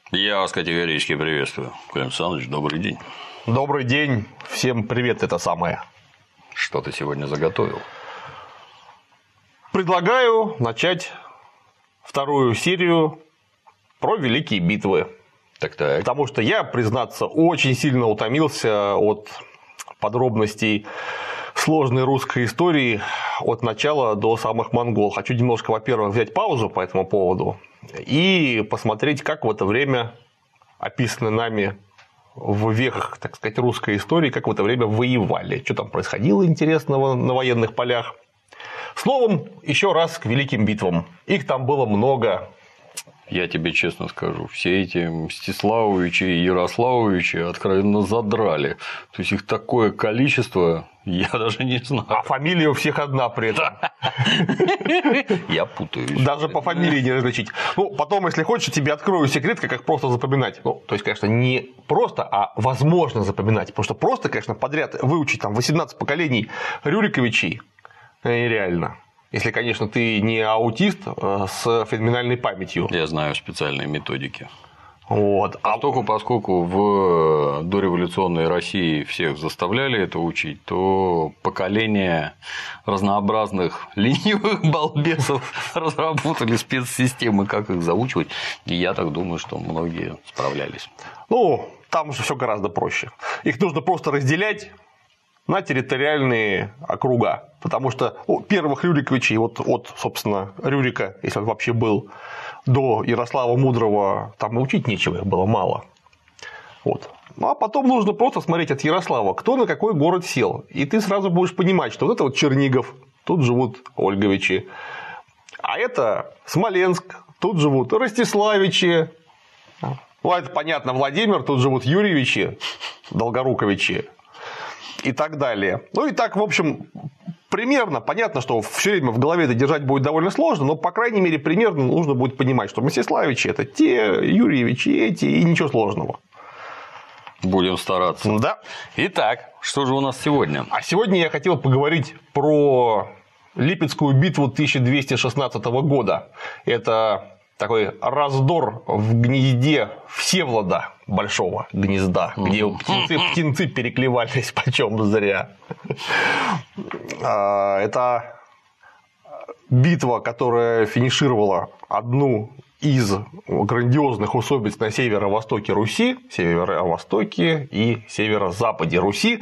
Я вас категорически приветствую. Клим Александрович, добрый день. Добрый день. Всем привет, это самое. Что ты сегодня заготовил? Предлагаю начать вторую серию про великие битвы. Так. Потому что я, признаться, очень сильно утомился от подробностей сложной русской истории от начала до самых монгол. Хочу немножко, во-первых, взять паузу по этому поводу и посмотреть, как в это время описаны нами в веках, так сказать, русской истории, как в это время воевали, что там происходило интересного на военных полях. Словом, еще раз к великим битвам. Их там было много. Я тебе честно скажу, все эти Мстиславовичи и Ярославовичи откровенно задрали. То есть их такое количество, я даже не знаю. А фамилия у всех одна при этом. Я путаюсь. Даже по фамилии не различить. Ну, потом, если хочешь, я тебе открою секрет, как их просто запоминать. Ну, то есть, конечно, не просто, а возможно запоминать. Потому что просто, конечно, подряд выучить там 18 поколений Рюриковичей нереально. Если, конечно, ты не аутист с феноменальной памятью. Я знаю специальные методики. Вот. Поскольку в дореволюционной России всех заставляли это учить, то поколение разнообразных ленивых балбесов разработали спецсистемы, как их заучивать. И я так думаю, что многие справлялись. Ну, там же все гораздо проще. Их нужно просто разделять на территориальные округа. Потому что первых Рюриковичей, от, собственно, Рюрика, если он вообще был, до Ярослава Мудрого, там и учить нечего, их было мало. Вот. Ну, а потом нужно просто смотреть от Ярослава, кто на какой город сел. И ты сразу будешь понимать, что вот это вот Чернигов, тут живут Ольговичи. А это Смоленск, тут живут Ростиславичи. Ну, это понятно, Владимир, тут живут Юрьевичи, Долгоруковичи. И так далее. Ну и так, в общем, примерно понятно, что все время в голове это держать будет довольно сложно, но, по крайней мере, примерно нужно будет понимать, что Мстиславичи – это те, Юрьевичи эти, и ничего сложного. Будем стараться. Да. Итак, что же у нас сегодня? А сегодня я хотел поговорить про Липецкую битву 1216 года. Это такой раздор в гнезде Всеволода, большого гнезда, где птенцы переклевались почем зря. Это битва, которая финишировала одну из грандиозных усобиц на северо-востоке Руси, северо-востоке и северо-западе Руси,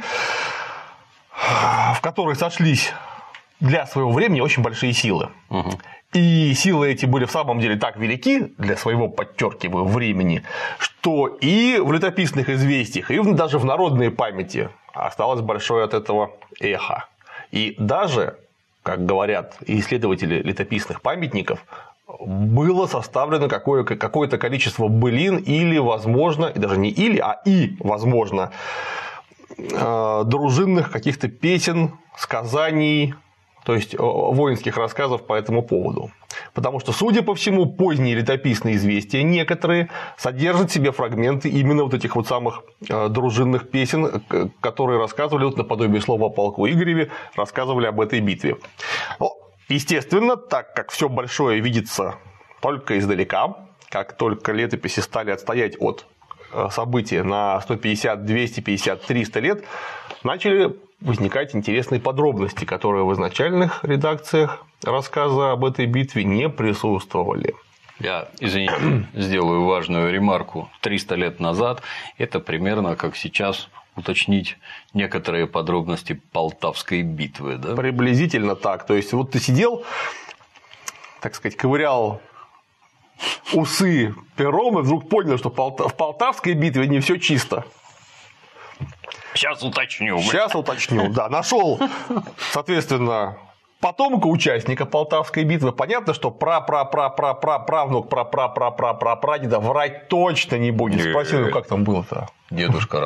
в которой сошлись для своего времени очень большие силы. И силы эти были в самом деле так велики для своего, подчеркиваю, времени, что и в летописных известиях, и даже в народной памяти осталось большое от этого эхо. И даже, как говорят исследователи летописных памятников, было составлено какое-то количество былин или, возможно, и даже не или, а и, возможно, дружинных каких-то песен, сказаний, то есть воинских рассказов по этому поводу. Потому что, судя по всему, поздние летописные известия некоторые содержат в себе фрагменты именно вот этих вот самых дружинных песен, которые рассказывали, вот наподобие слова о полку Игореве, рассказывали об этой битве. Но, естественно, так как все большое видится только издалека, как только летописи стали отстоять от события на 150, 250, 300 лет, начали возникать интересные подробности, которые в изначальных редакциях рассказа об этой битве не присутствовали. Я, извините, сделаю важную ремарку. 300 лет назад это примерно как сейчас уточнить некоторые подробности Полтавской битвы. Да? Приблизительно так. То есть, вот ты сидел, так сказать, ковырял усы пером и вдруг понял, что в Полтавской битве не все чисто. Сейчас уточню. Да. Нашел, соответственно, потомка участника Полтавской битвы. Понятно, что правнук прадеда врать точно не будет. Спросил, как там было-то. Дедушка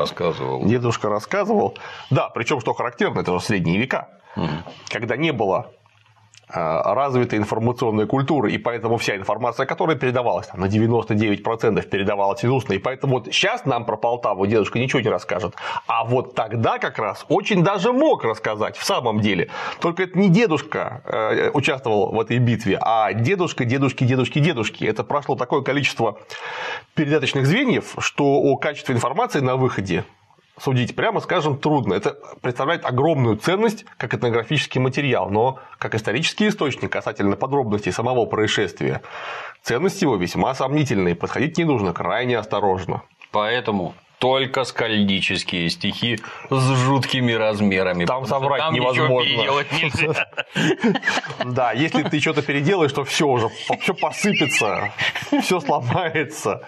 рассказывал. Да, причем, что характерно, это же средние века, когда не было развитой информационной культуры, и поэтому вся информация, которая передавалась, там, на 99% передавалась из устно, и поэтому вот сейчас нам про Полтаву дедушка ничего не расскажет, а вот тогда как раз очень даже мог рассказать, в самом деле, только это не дедушка участвовал в этой битве, а дедушка, дедушки, дедушки, дедушки. Это прошло такое количество передаточных звеньев, что о качестве информации на выходе судить, прямо скажем, трудно. Это представляет огромную ценность как этнографический материал, но как исторический источник касательно подробностей самого происшествия. Ценность его весьма сомнительная, и подходить не нужно крайне осторожно. Поэтому только скальдические стихи с жуткими размерами. Там соврать там невозможно. Переделать нельзя. Да, если ты что-то переделаешь, то все уже, все посыпется, все сломается.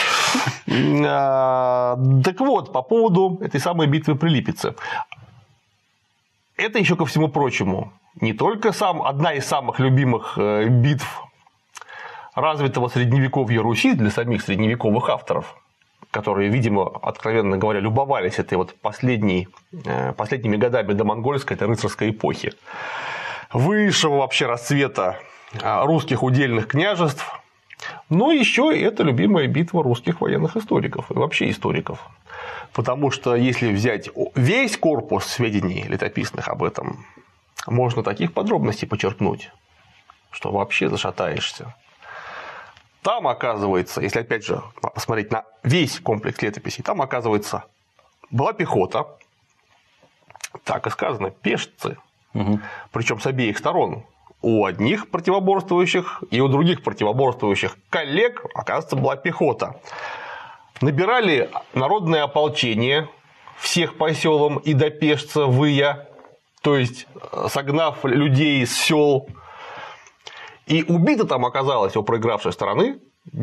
Так вот, по поводу этой самой битвы при Липеце. Это еще ко всему прочему не только одна из самых любимых битв развитого средневековья Руси для самих средневековых авторов, которые, видимо, откровенно говоря, любовались этой вот последними годами домонгольской, этой рыцарской эпохи, высшего вообще расцвета русских удельных княжеств. Но еще и это любимая битва русских военных историков и вообще историков. Потому что если взять весь корпус сведений летописных об этом, можно таких подробностей почерпнуть, что вообще зашатаешься. Там, оказывается, если опять же посмотреть на весь комплекс летописей, там, оказывается, была пехота, так и сказано, пешцы, причем с обеих сторон. У одних противоборствующих и у других противоборствующих коллег, оказывается, была пехота. Набирали народное ополчение всех по селам и до Пешца выя, то есть согнав людей из сел. И убито там оказалось у проигравшей стороны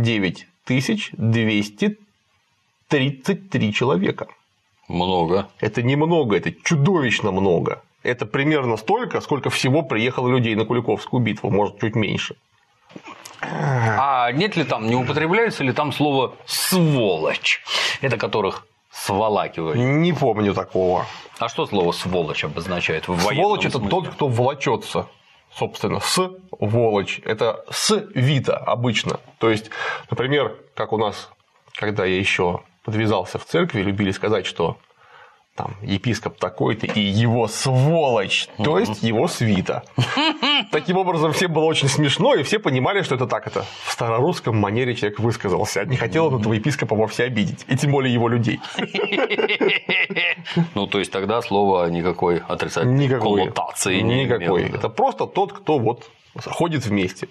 9233 человека. Много. Это немного, это чудовищно много. Это примерно столько, сколько всего приехало людей на Куликовскую битву, может, чуть меньше. А нет ли там, не употребляется ли там слово «сволочь», это которых сволакивали? Не помню такого. А что слово «сволочь» обозначает в военном Сволочь – это смысле? тот, кто волочется. Собственно, сволочь – это свита обычно. То есть, например, как у нас, когда я еще подвязался в церкви, любили сказать, что там епископ такой-то и его сволочь, то есть его свита. Таким образом, всем было очень смешно, и все понимали, что это так, это в старорусском манере человек высказался. Не хотел он этого епископа вовсе обидеть, и тем более его людей. Ну, то есть тогда слово никакой отрицательной коннотации не имело. Никакой. Это просто тот, кто вот ходит вместе.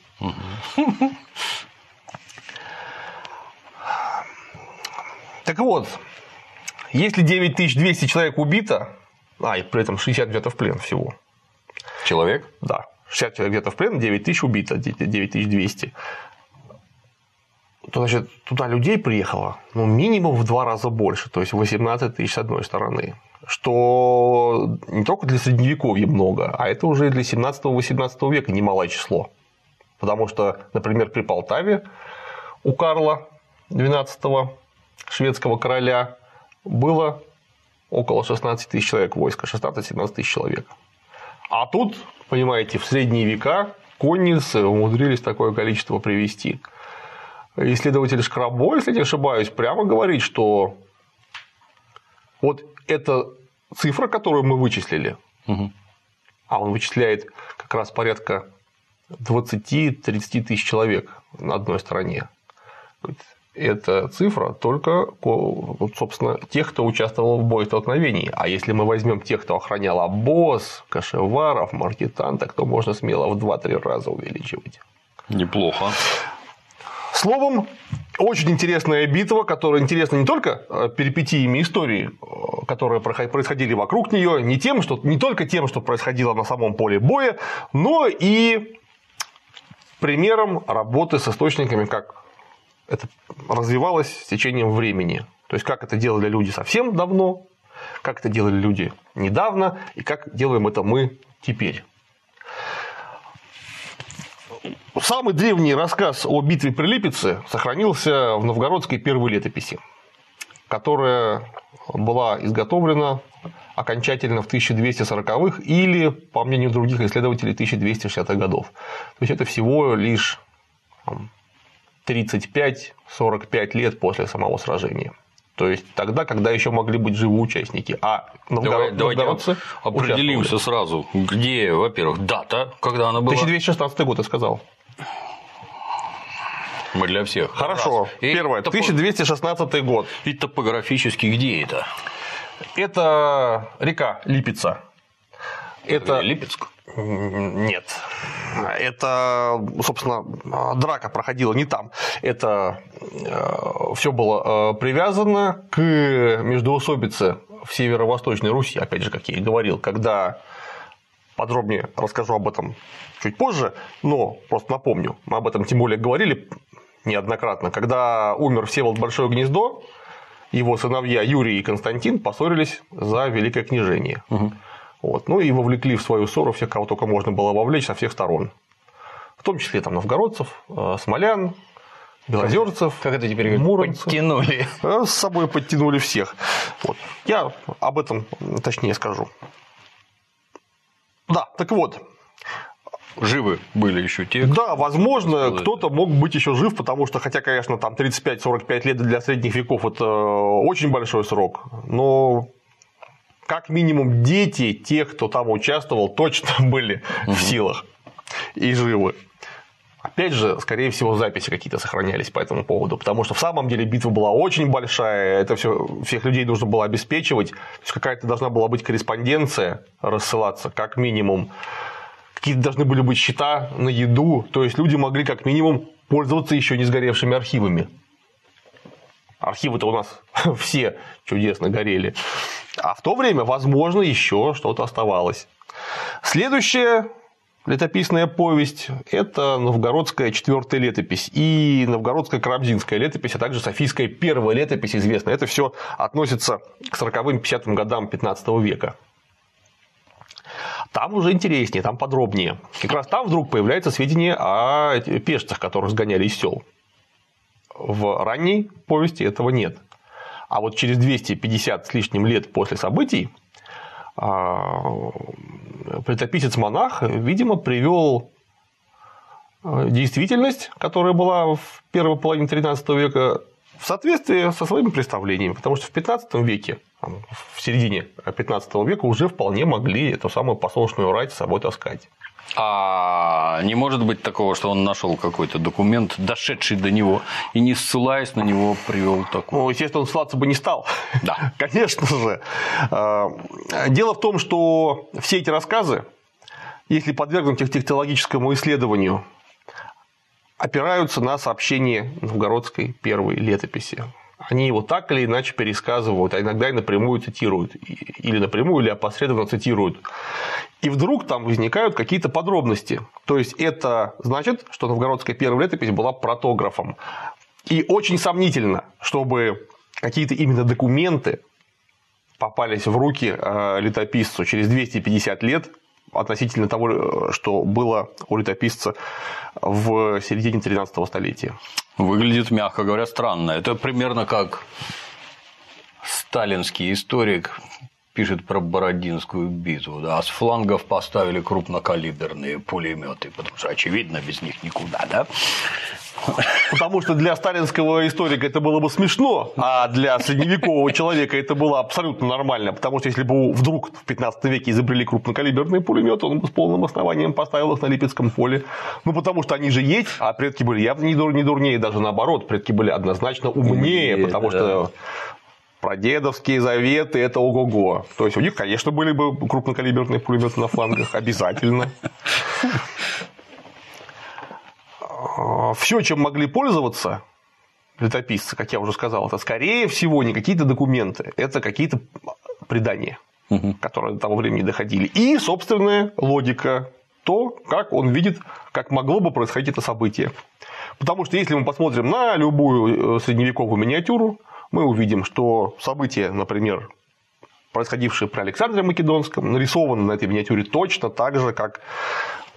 Так вот, если 9200 человек убито, и при этом 60 взято в плен всего. Человек? Да, 60 человек взято в плен, 9000 убито, 9200. То, значит, туда людей приехало минимум в 2 раза больше, то есть 18 тысяч с одной стороны. Что не только для средневековья много, а это уже для 17-18 века немалое число. Потому что, например, при Полтаве у Карла XII, шведского короля, было около 16 тысяч человек войска, 16-17 тысяч человек. А тут, понимаете, в средние века конницы умудрились такое количество привести. Исследователь Шкрабо, если не ошибаюсь, прямо говорит, что вот эта цифра, которую мы вычислили, а он вычисляет как раз порядка 20-30 тысяч человек на одной стороне. Это цифра только, собственно, тех, кто участвовал в боестолкновении. А если мы возьмем тех, кто охранял обоз, кашеваров, маркетанток, то можно смело в 2-3 раза увеличивать. Неплохо. Словом, очень интересная битва, которая интересна не только перипетиями истории, которые происходили вокруг нее, не только тем, что происходило на самом поле боя, но и примером работы с источниками, как это развивалось с течением времени. То есть, как это делали люди совсем давно, как это делали люди недавно, и как делаем это мы теперь. Самый древний рассказ о битве при Липеце сохранился в новгородской первой летописи, которая была изготовлена окончательно в 1240-х или, по мнению других исследователей, 1260-х годов. То есть это всего лишь 35-45 лет после самого сражения. То есть тогда, когда еще могли быть живы участники. А давайте определимся сразу, где, во-первых, дата, когда она была. 1216 год, я сказал. Мы для всех. Хорошо. Первое. 1216 год. И топографически где это? Это река Липица. Это Липецк? Нет. Это, собственно, драка проходила не там. Это все было привязано к междоусобице в Северо-Восточной Руси, опять же, как я и говорил, когда подробнее расскажу об этом чуть позже, но просто напомню, мы об этом тем более говорили неоднократно, когда умер Всеволод Большое Гнездо, его сыновья Юрий и Константин поссорились за Великое княжение. Угу. Вот. Ну и вовлекли в свою ссору всех, кого только можно было вовлечь со всех сторон. В том числе там новгородцев, смолян, белозерцев, как это теперь муромцев. Подтянули. С собой подтянули всех. Вот. Я об этом точнее скажу. Да, так вот. Живы были еще те. Да, возможно, кто-то мог быть еще жив, потому что, хотя, конечно, там 35-45 лет для средних веков это очень большой срок, но как минимум дети тех, кто там участвовал, точно были в силах и живы. Опять же, скорее всего, записи какие-то сохранялись по этому поводу, потому что в самом деле битва была очень большая, это всех людей нужно было обеспечивать, то есть какая-то должна была быть корреспонденция рассылаться, как минимум. Какие-то должны были быть счета на еду, то есть люди могли как минимум пользоваться еще не сгоревшими архивами. Архивы-то у нас все чудесно горели. А в то время, возможно, еще что-то оставалось. Следующая летописная повесть – это новгородская 4-я летопись и новгородская карамзинская летопись, а также софийская 1-я летопись известна. Это все относится к 40-50-м годам 15 века. Там уже интереснее, там подробнее. Как раз там вдруг появляются сведения о пешцах, которых сгоняли из сел. В ранней повести этого нет. А вот через 250 с лишним лет после событий летописец-монах, видимо, привел действительность, которая была в первой половине XIII века, в соответствии со своими представлениями. Потому что в XV веке, в середине XV века уже вполне могли эту самую посолшную рать с собой таскать. А не может быть такого, что он нашел какой-то документ, дошедший до него, и не ссылаясь на него, привел такой? Ну, естественно, он ссылаться бы не стал. Да. Конечно же. Дело в том, что все эти рассказы, если подвергнуть их технологическому исследованию, опираются на сообщения новгородской 1-й летописи. Они его так или иначе пересказывают, а иногда и напрямую цитируют. Или напрямую, или опосредованно цитируют. И вдруг там возникают какие-то подробности. То есть это значит, что новгородская 1-я летопись была протографом. И очень сомнительно, чтобы какие-то именно документы попались в руки летописцу через 250 лет относительно того, что было у летописца в середине 13 столетия. Выглядит, мягко говоря, странно. Это примерно как сталинский историк пишет про Бородинскую битву. Да? С флангов поставили крупнокалиберные пулеметы, потому что, очевидно, без них никуда, да? Потому что для сталинского историка это было бы смешно, а для средневекового человека это было абсолютно нормально. Потому что если бы вдруг в 15 веке изобрели крупнокалиберные пулеметы, он бы с полным основанием поставил их на Липецком поле. Ну, потому что они же есть, а предки были явно не дурнее, даже наоборот, предки были однозначно умнее, потому что прадедовские заветы – это ого-го. То есть у них, конечно, были бы крупнокалиберные пулеметы на флангах, обязательно. Все, чем могли пользоваться летописцы, как я уже сказал, это, скорее всего, не какие-то документы, это какие-то предания, которые до того времени доходили. И собственная логика, то, как он видит, как могло бы происходить это событие. Потому что если мы посмотрим на любую средневековую миниатюру, мы увидим, что события, например, происходившие при Александре Македонском, нарисованы на этой миниатюре точно так же, как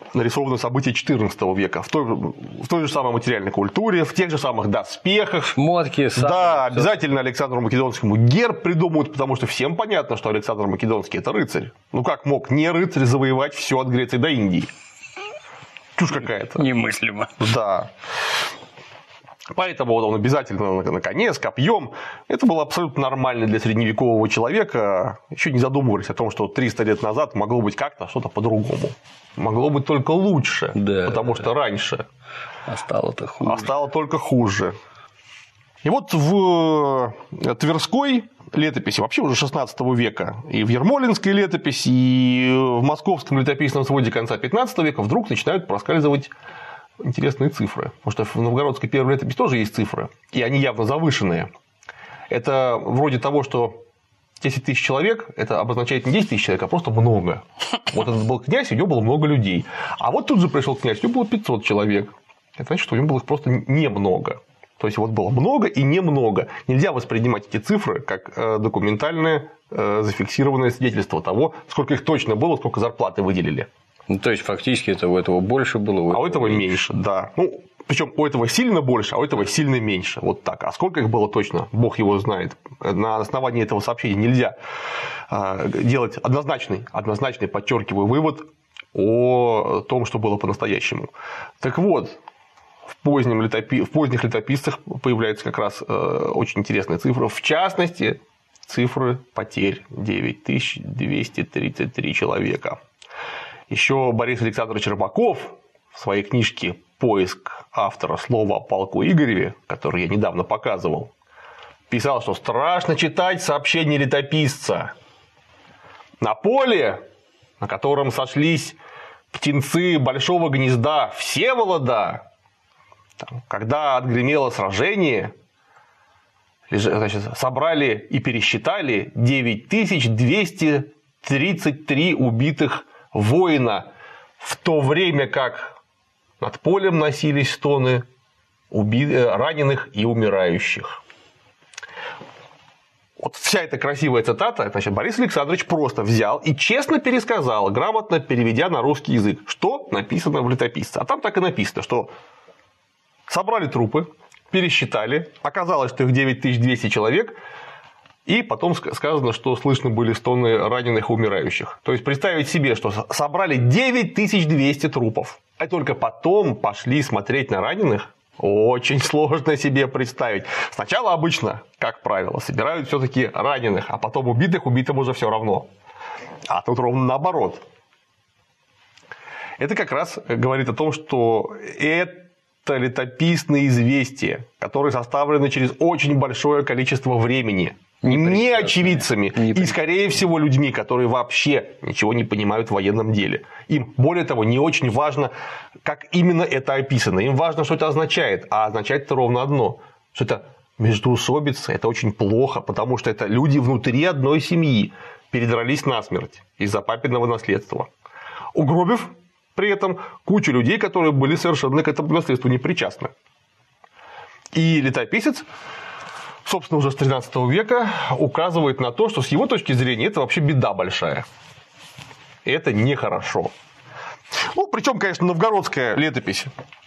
нарисованы события XIV века в той же самой материальной культуре, в тех же самых доспехах. Шмотки, сабли, да, обязательно Александру Македонскому герб придумают, потому что всем понятно, что Александр Македонский – это рыцарь. Ну как мог не рыцарь завоевать все от Греции до Индии? Чушь какая-то. Немыслимо. Да. Поэтому вот он обязательно на коне с копьем. Это было абсолютно нормально для средневекового человека. Еще не задумывались о том, что 300 лет назад могло быть как-то что-то по-другому. Могло быть только лучше, да, потому что раньше. А стало-то хуже. А стало только хуже. И вот в Тверской летописи, вообще уже 16 века, и в Ермолинской летописи, и в Московском летописном своде конца 15 века вдруг начинают проскальзывать интересные цифры. Потому что в Новгородской первой летописи тоже есть цифры, и они явно завышенные. Это вроде того, что 10 тысяч человек, это обозначает не 10 тысяч человек, а просто много. Вот этот был князь, у него было много людей. А вот тут же пришел князь, у него было 500 человек. Это значит, что у него было их просто немного. То есть, вот было много и немного. Нельзя воспринимать эти цифры как документальное зафиксированное свидетельство того, сколько их точно было, сколько зарплаты выделили. Ну, то есть, фактически, это у этого больше было, у этого меньше, да. Ну, причем у этого сильно больше, а у этого сильно меньше. Вот так. А сколько их было точно, бог его знает. На основании этого сообщения нельзя делать однозначный, подчеркиваю, вывод о том, что было по-настоящему. Так вот, в поздних летописцах появляется как раз очень интересная цифра. В частности, цифры потерь 9233 человека. Еще Борис Александрович Рыбаков в своей книжке «Поиск автора слова о полку Игореве», который я недавно показывал, писал, что страшно читать сообщение летописца. На поле, на котором сошлись птенцы большого гнезда Всеволода, когда отгремело сражение, значит, собрали и пересчитали 9233 убитых воина, в то время как над полем носились стоны раненых и умирающих. Вот вся эта красивая цитата, значит, Борис Александрович просто взял и честно пересказал, грамотно переведя на русский язык, что написано в летописце. А там так и написано, что собрали трупы, пересчитали, оказалось, что их 9200 человек, и потом сказано, что слышно были стоны раненых и умирающих. То есть, представить себе, что собрали 9200 трупов, а только потом пошли смотреть на раненых, очень сложно себе представить. Сначала обычно, как правило, собирают все-таки раненых, а потом убитым уже все равно. А тут ровно наоборот. Это как раз говорит о том, что это летописные известия, которые составлены через очень большое количество времени. Не очевидцами и, скорее всего, людьми, которые вообще ничего не понимают в военном деле. Им, более того, не очень важно, как именно это описано. Им важно, что это означает. А означает это ровно одно. Что это междоусобица, это очень плохо, потому что это люди внутри одной семьи передрались насмерть из-за папиного наследства, угробив при этом кучу людей, которые были совершенно к этому наследству не причастны. И летописец, собственно, уже с 13 века указывает на то, что с его точки зрения это вообще беда большая. И это нехорошо. Ну, причем, конечно, новгородская летопись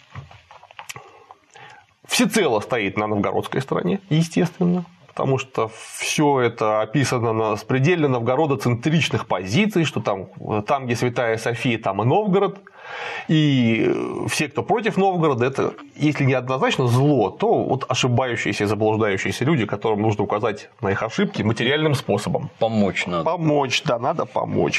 всецело стоит на новгородской стороне, естественно, потому что все это описано с предельно новгородоцентричных позиций, что там, где Святая София, там и Новгород. И все, кто против Новгорода, это, если не однозначно зло, то вот ошибающиеся, заблуждающиеся люди, которым нужно указать на их ошибки материальным способом. Помочь надо. Помочь, да, надо помочь.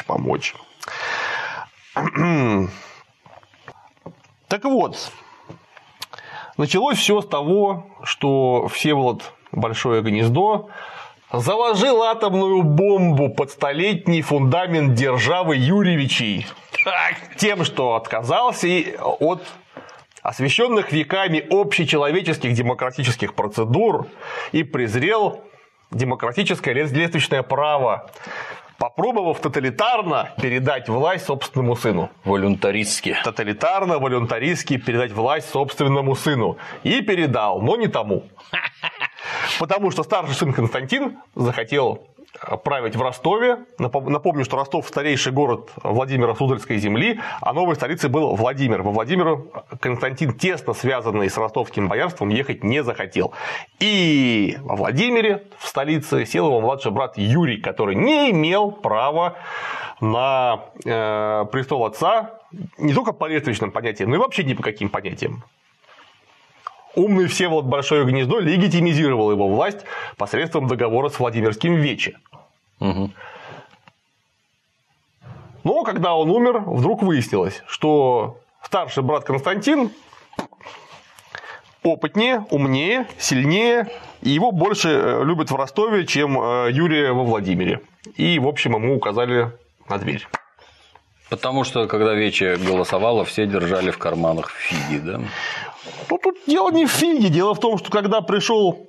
Так вот, началось все с того, что Всеволод Большое Гнездо заложил атомную бомбу под столетний фундамент державы Юрьевичей тем, что отказался от освященных веками общечеловеческих демократических процедур и презрел демократическое лестничное право, попробовав тоталитарно передать власть собственному сыну. Волюнтаристски. Тоталитарно, волюнтаристски передать власть собственному сыну. И передал, но не тому. Потому что старший сын Константин захотел править в Ростове. Напомню, что Ростов – старейший город Владимира Суздальской земли, а новой столицей был Владимир. Во Владимир Константин, тесно связанный с ростовским боярством, ехать не захотел. И во Владимире, в столице, сел его младший брат Юрий, который не имел права на престол отца не только по лествичным понятиям, но и вообще ни по каким понятиям. Умный Всеволод Большое Гнездо легитимизировал его власть посредством договора с Владимирским Вече. Угу. Но когда он умер, вдруг выяснилось, что старший брат Константин опытнее, умнее, сильнее, и его больше любят в Ростове, чем Юрия во Владимире. И, в общем, ему указали на дверь. Потому что, когда Вече голосовало, все держали в карманах фиги, да? Ну, тут дело не в фиге. Дело в том, что когда пришел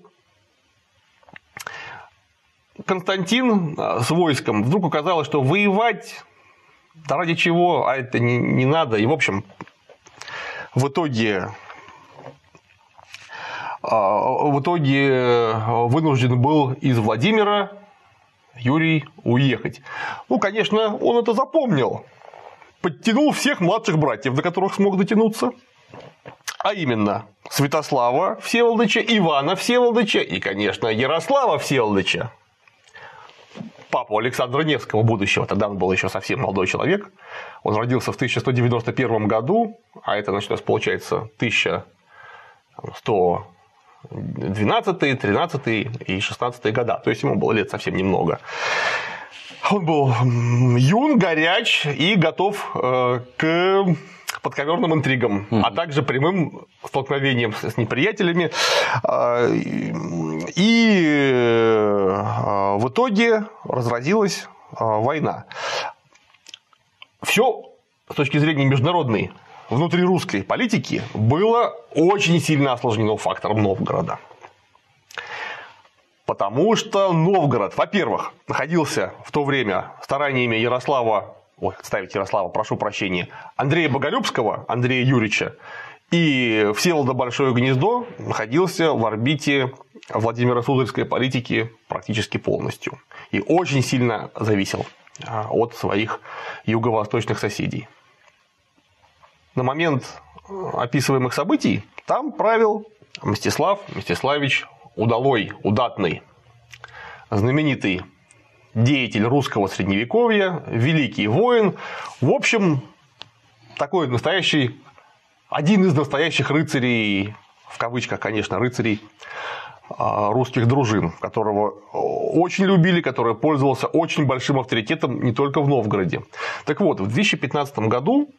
Константин с войском, вдруг оказалось, что воевать, да ради чего, а это не надо. И, в общем, в итоге вынужден был из Владимира Юрий уехать. Ну, конечно, он это запомнил. Подтянул всех младших братьев, до которых смог дотянуться. А именно, Святослава Всеволодыча, Ивана Всеволодыча и, конечно, Ярослава Всеволодыча, папу Александра Невского будущего. Тогда он был еще совсем молодой человек. Он родился в 1191 году, а это началось, получается, 1112, 13 и 16 года. То есть ему было лет совсем немного. Он был юн, горяч и готов к подковерным интригам, а также прямым столкновением с неприятелями. И в итоге разразилась война. Все с точки зрения международной, внутрирусской политики было очень сильно осложнено фактором Новгорода. Потому что Новгород, во-первых, находился в то время стараниями Андрея Боголюбского, Андрея Юрьевича, и Всеволода Большое Гнездо находился в орбите Владимира Суздальской политики практически полностью. И очень сильно зависел от своих юго-восточных соседей. На момент описываемых событий там правил Мстислав Мстиславич Удалой, Удатный, знаменитый деятель русского средневековья, великий воин, в общем, такой настоящий, один из настоящих рыцарей, в кавычках, конечно, рыцарей русских дружин, которого очень любили, который пользовался очень большим авторитетом не только в Новгороде. Так вот, в 2015 году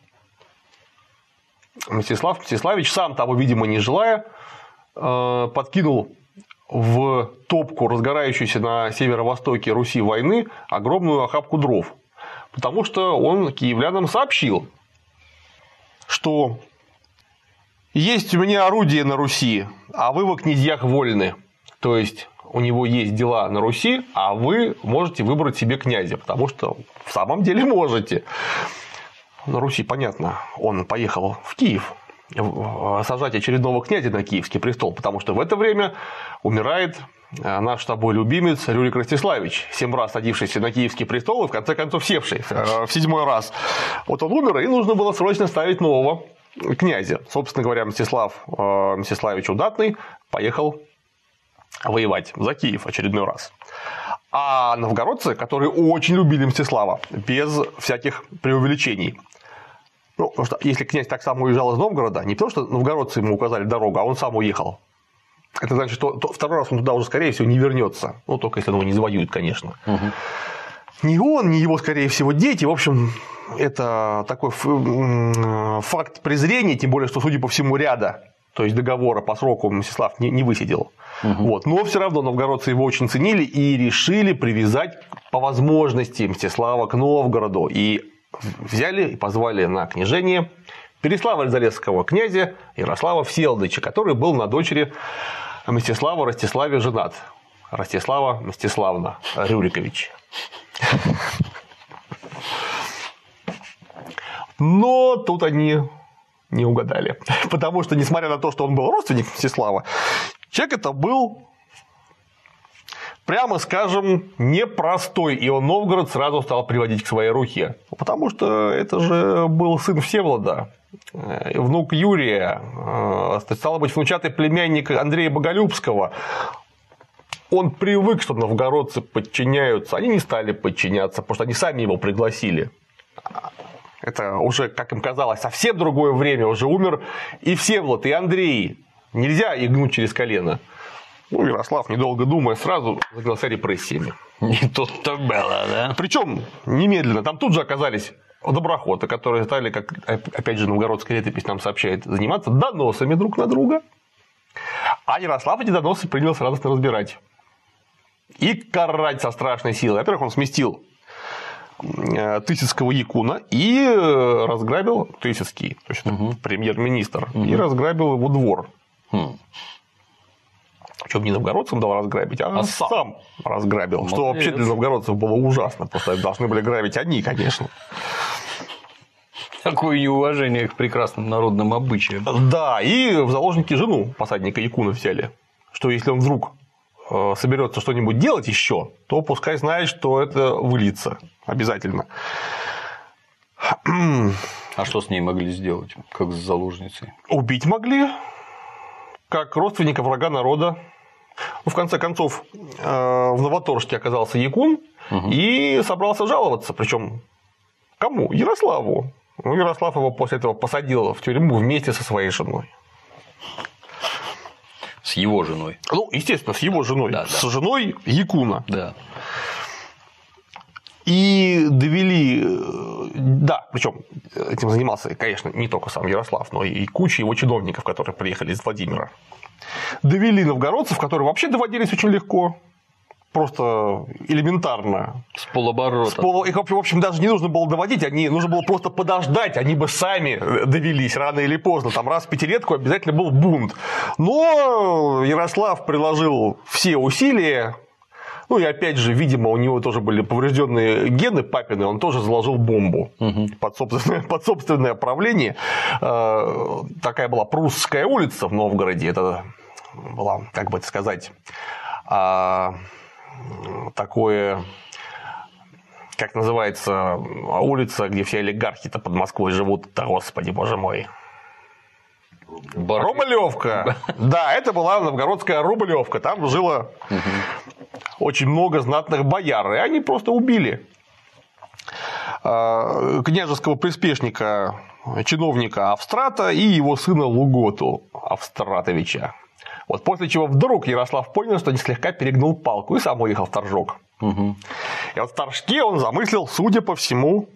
Мстислав Мстиславич, сам того, видимо, не желая, подкинул в топку разгорающейся на северо-востоке Руси войны огромную охапку дров. Потому что он киевлянам сообщил, что есть у меня орудие на Руси, а вы во князьях вольны. То есть у него есть дела на Руси, а вы можете выбрать себе князя, потому что в самом деле можете. На Руси, понятно, он поехал в Киев сажать очередного князя на киевский престол, потому что в это время умирает наш с тобой любимец Рюрик Ростиславич, 7 раз садившийся на киевский престол и в конце концов севший в 7-й раз. Вот он умер, и нужно было срочно ставить нового князя. Собственно говоря, Мстислав Мстиславич Удатный поехал воевать за Киев очередной раз. А новгородцы, которые очень любили Мстислава, без всяких преувеличений. Ну, потому что если князь так сам уезжал из Новгорода, не потому что новгородцы ему указали дорогу, а он сам уехал. Это значит, что второй раз он туда уже, скорее всего, не вернется. Ну, только если он его не завоюет, конечно. Угу. Ни он, ни его, скорее всего, дети. В общем, это такой факт презрения, тем более, что, судя по всему, ряда, то есть договора по сроку Мстислав не высидел. Угу. Вот. Но все равно новгородцы его очень ценили и решили привязать по возможности Мстислава к Новгороду. И взяли и позвали на княжение Переславль-Залесского князя Ярослава Всеволодыча, который был на дочери Мстислава Ростиславе женат. Ростислава Мстиславна Рюрикович. Но тут они не угадали. Потому что, несмотря на то, что он был родственник Мстислава, человек это был прямо скажем, непростой. И он Новгород сразу стал приводить к своей руке. Потому что это же был сын Всеволода, внук Юрия, стало быть, внучатый племянник Андрея Боголюбского. Он привык, что новгородцы подчиняются. Они не стали подчиняться, потому что они сами его пригласили. Это уже, как им казалось, совсем другое время. Уже умер и Всеволод, и Андрей. Нельзя их гнуть через колено. Ну, Ярослав, недолго думая, сразу занялся репрессиями. Не тут-то было, да? Причем немедленно. Там тут же оказались доброхоты, которые стали, как опять же новгородская летопись нам сообщает, заниматься доносами друг на друга. А Ярослав эти доносы принялся радостно разбирать. И карать со страшной силой. Во-первых, он сместил Тысяцкого Якуна и разграбил Тысяцкий, то есть премьер-министр, и разграбил его двор. Причем не новгородцам дал разграбить, а сам разграбил. Молодец. Что вообще для новгородцев было ужасно. Просто должны были грабить они, конечно. Такое неуважение к прекрасным народным обычаям. Да, и в заложники жену посадника Якуна взяли. Что если он вдруг соберется что-нибудь делать еще, то пускай знает, что это выльется обязательно. А что с ней могли сделать, как с заложницей? Убить могли, как родственника врага народа. Ну, в конце концов, в Новоторжске оказался Якун и собрался жаловаться. Причем кому? Ярославу. Ну, Ярослав его после этого посадил в тюрьму вместе со своей женой. С его женой. Ну, естественно, с его женой. Да, с женой Якуна. Да. И довели. Да, причем этим занимался, конечно, не только сам Ярослав, но и куча его чиновников, которые приехали из Владимира. Довели новгородцев, которые вообще доводились очень легко. Просто элементарно. С полоборота. Их, в общем, даже не нужно было доводить, нужно было просто подождать, они бы сами довелись рано или поздно. Там раз в пятилетку обязательно был бунт. Но Ярослав приложил все усилия. Ну и опять же, видимо, у него тоже были поврежденные гены папины, он тоже заложил бомбу под собственное правление. Такая была Прусская улица в Новгороде. Это была, как бы это сказать, такое, как называется, улица, где все олигархи-то под Москвой живут-то, господи, боже мой. Рублевка. Да, это была новгородская Рублевка. Там жило очень много знатных бояр, и они просто убили княжеского приспешника, чиновника Австрата и его сына Луготу Австратовича. Вот после чего вдруг Ярослав понял, что не слегка перегнул палку и сам уехал в Торжок. И вот в Торжке он замыслил, судя по всему,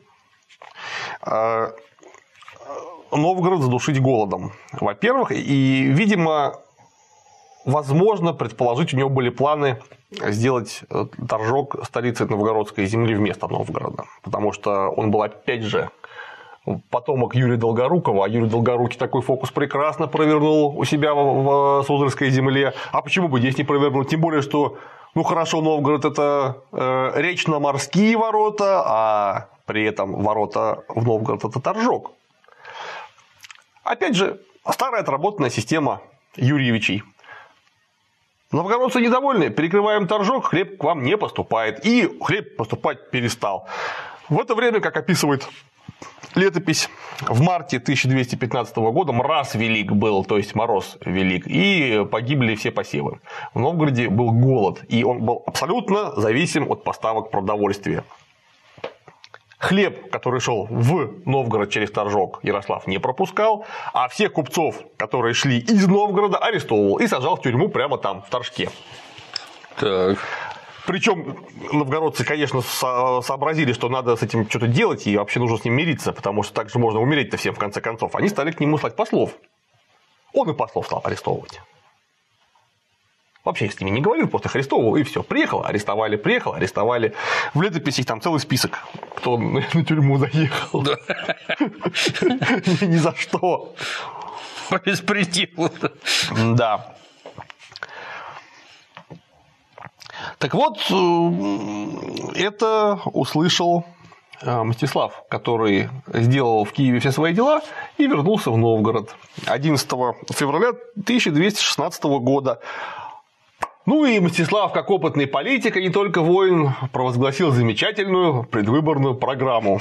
Новгород задушить голодом. Во-первых, и, видимо, возможно, предположить, у него были планы сделать Торжок столицей новгородской земли вместо Новгорода. Потому что он был, опять же, потомок Юрия Долгорукова, а Юрий Долгорукий такой фокус прекрасно провернул у себя в Суздальской земле. А почему бы здесь не провернуть? Тем более, что, ну хорошо, Новгород – это речно-морские ворота, а при этом ворота в Новгород – это Торжок. Опять же, старая отработанная система Юрьевичей. Новгородцы недовольны, перекрываем Торжок, хлеб к вам не поступает. И хлеб поступать перестал. В это время, как описывает летопись, в марте 1215 года мраз велик был, то есть мороз велик, и погибли все посевы. В Новгороде был голод, и он был абсолютно зависим от поставок продовольствия. Хлеб, который шел в Новгород через Торжок, Ярослав не пропускал, а всех купцов, которые шли из Новгорода, арестовывал и сажал в тюрьму прямо там, в Торжке. Так. Причем новгородцы, конечно, сообразили, что надо с этим что-то делать, и вообще нужно с ним мириться, потому что так же можно умереть-то всем в конце концов. Они стали к нему слать послов. Он и послов стал арестовывать. Вообще с ними не говорил, просто их арестовывал, и все. Приехал, арестовали, приехал, арестовали. В летописи там целый список, кто на тюрьму заехал. Ни за что. По беспределу. Да. Так вот, это услышал Мстислав, который сделал в Киеве все свои дела и вернулся в Новгород 11 февраля 1216 года. Ну и Мстислав, как опытный политик, а не только воин, провозгласил замечательную предвыборную программу.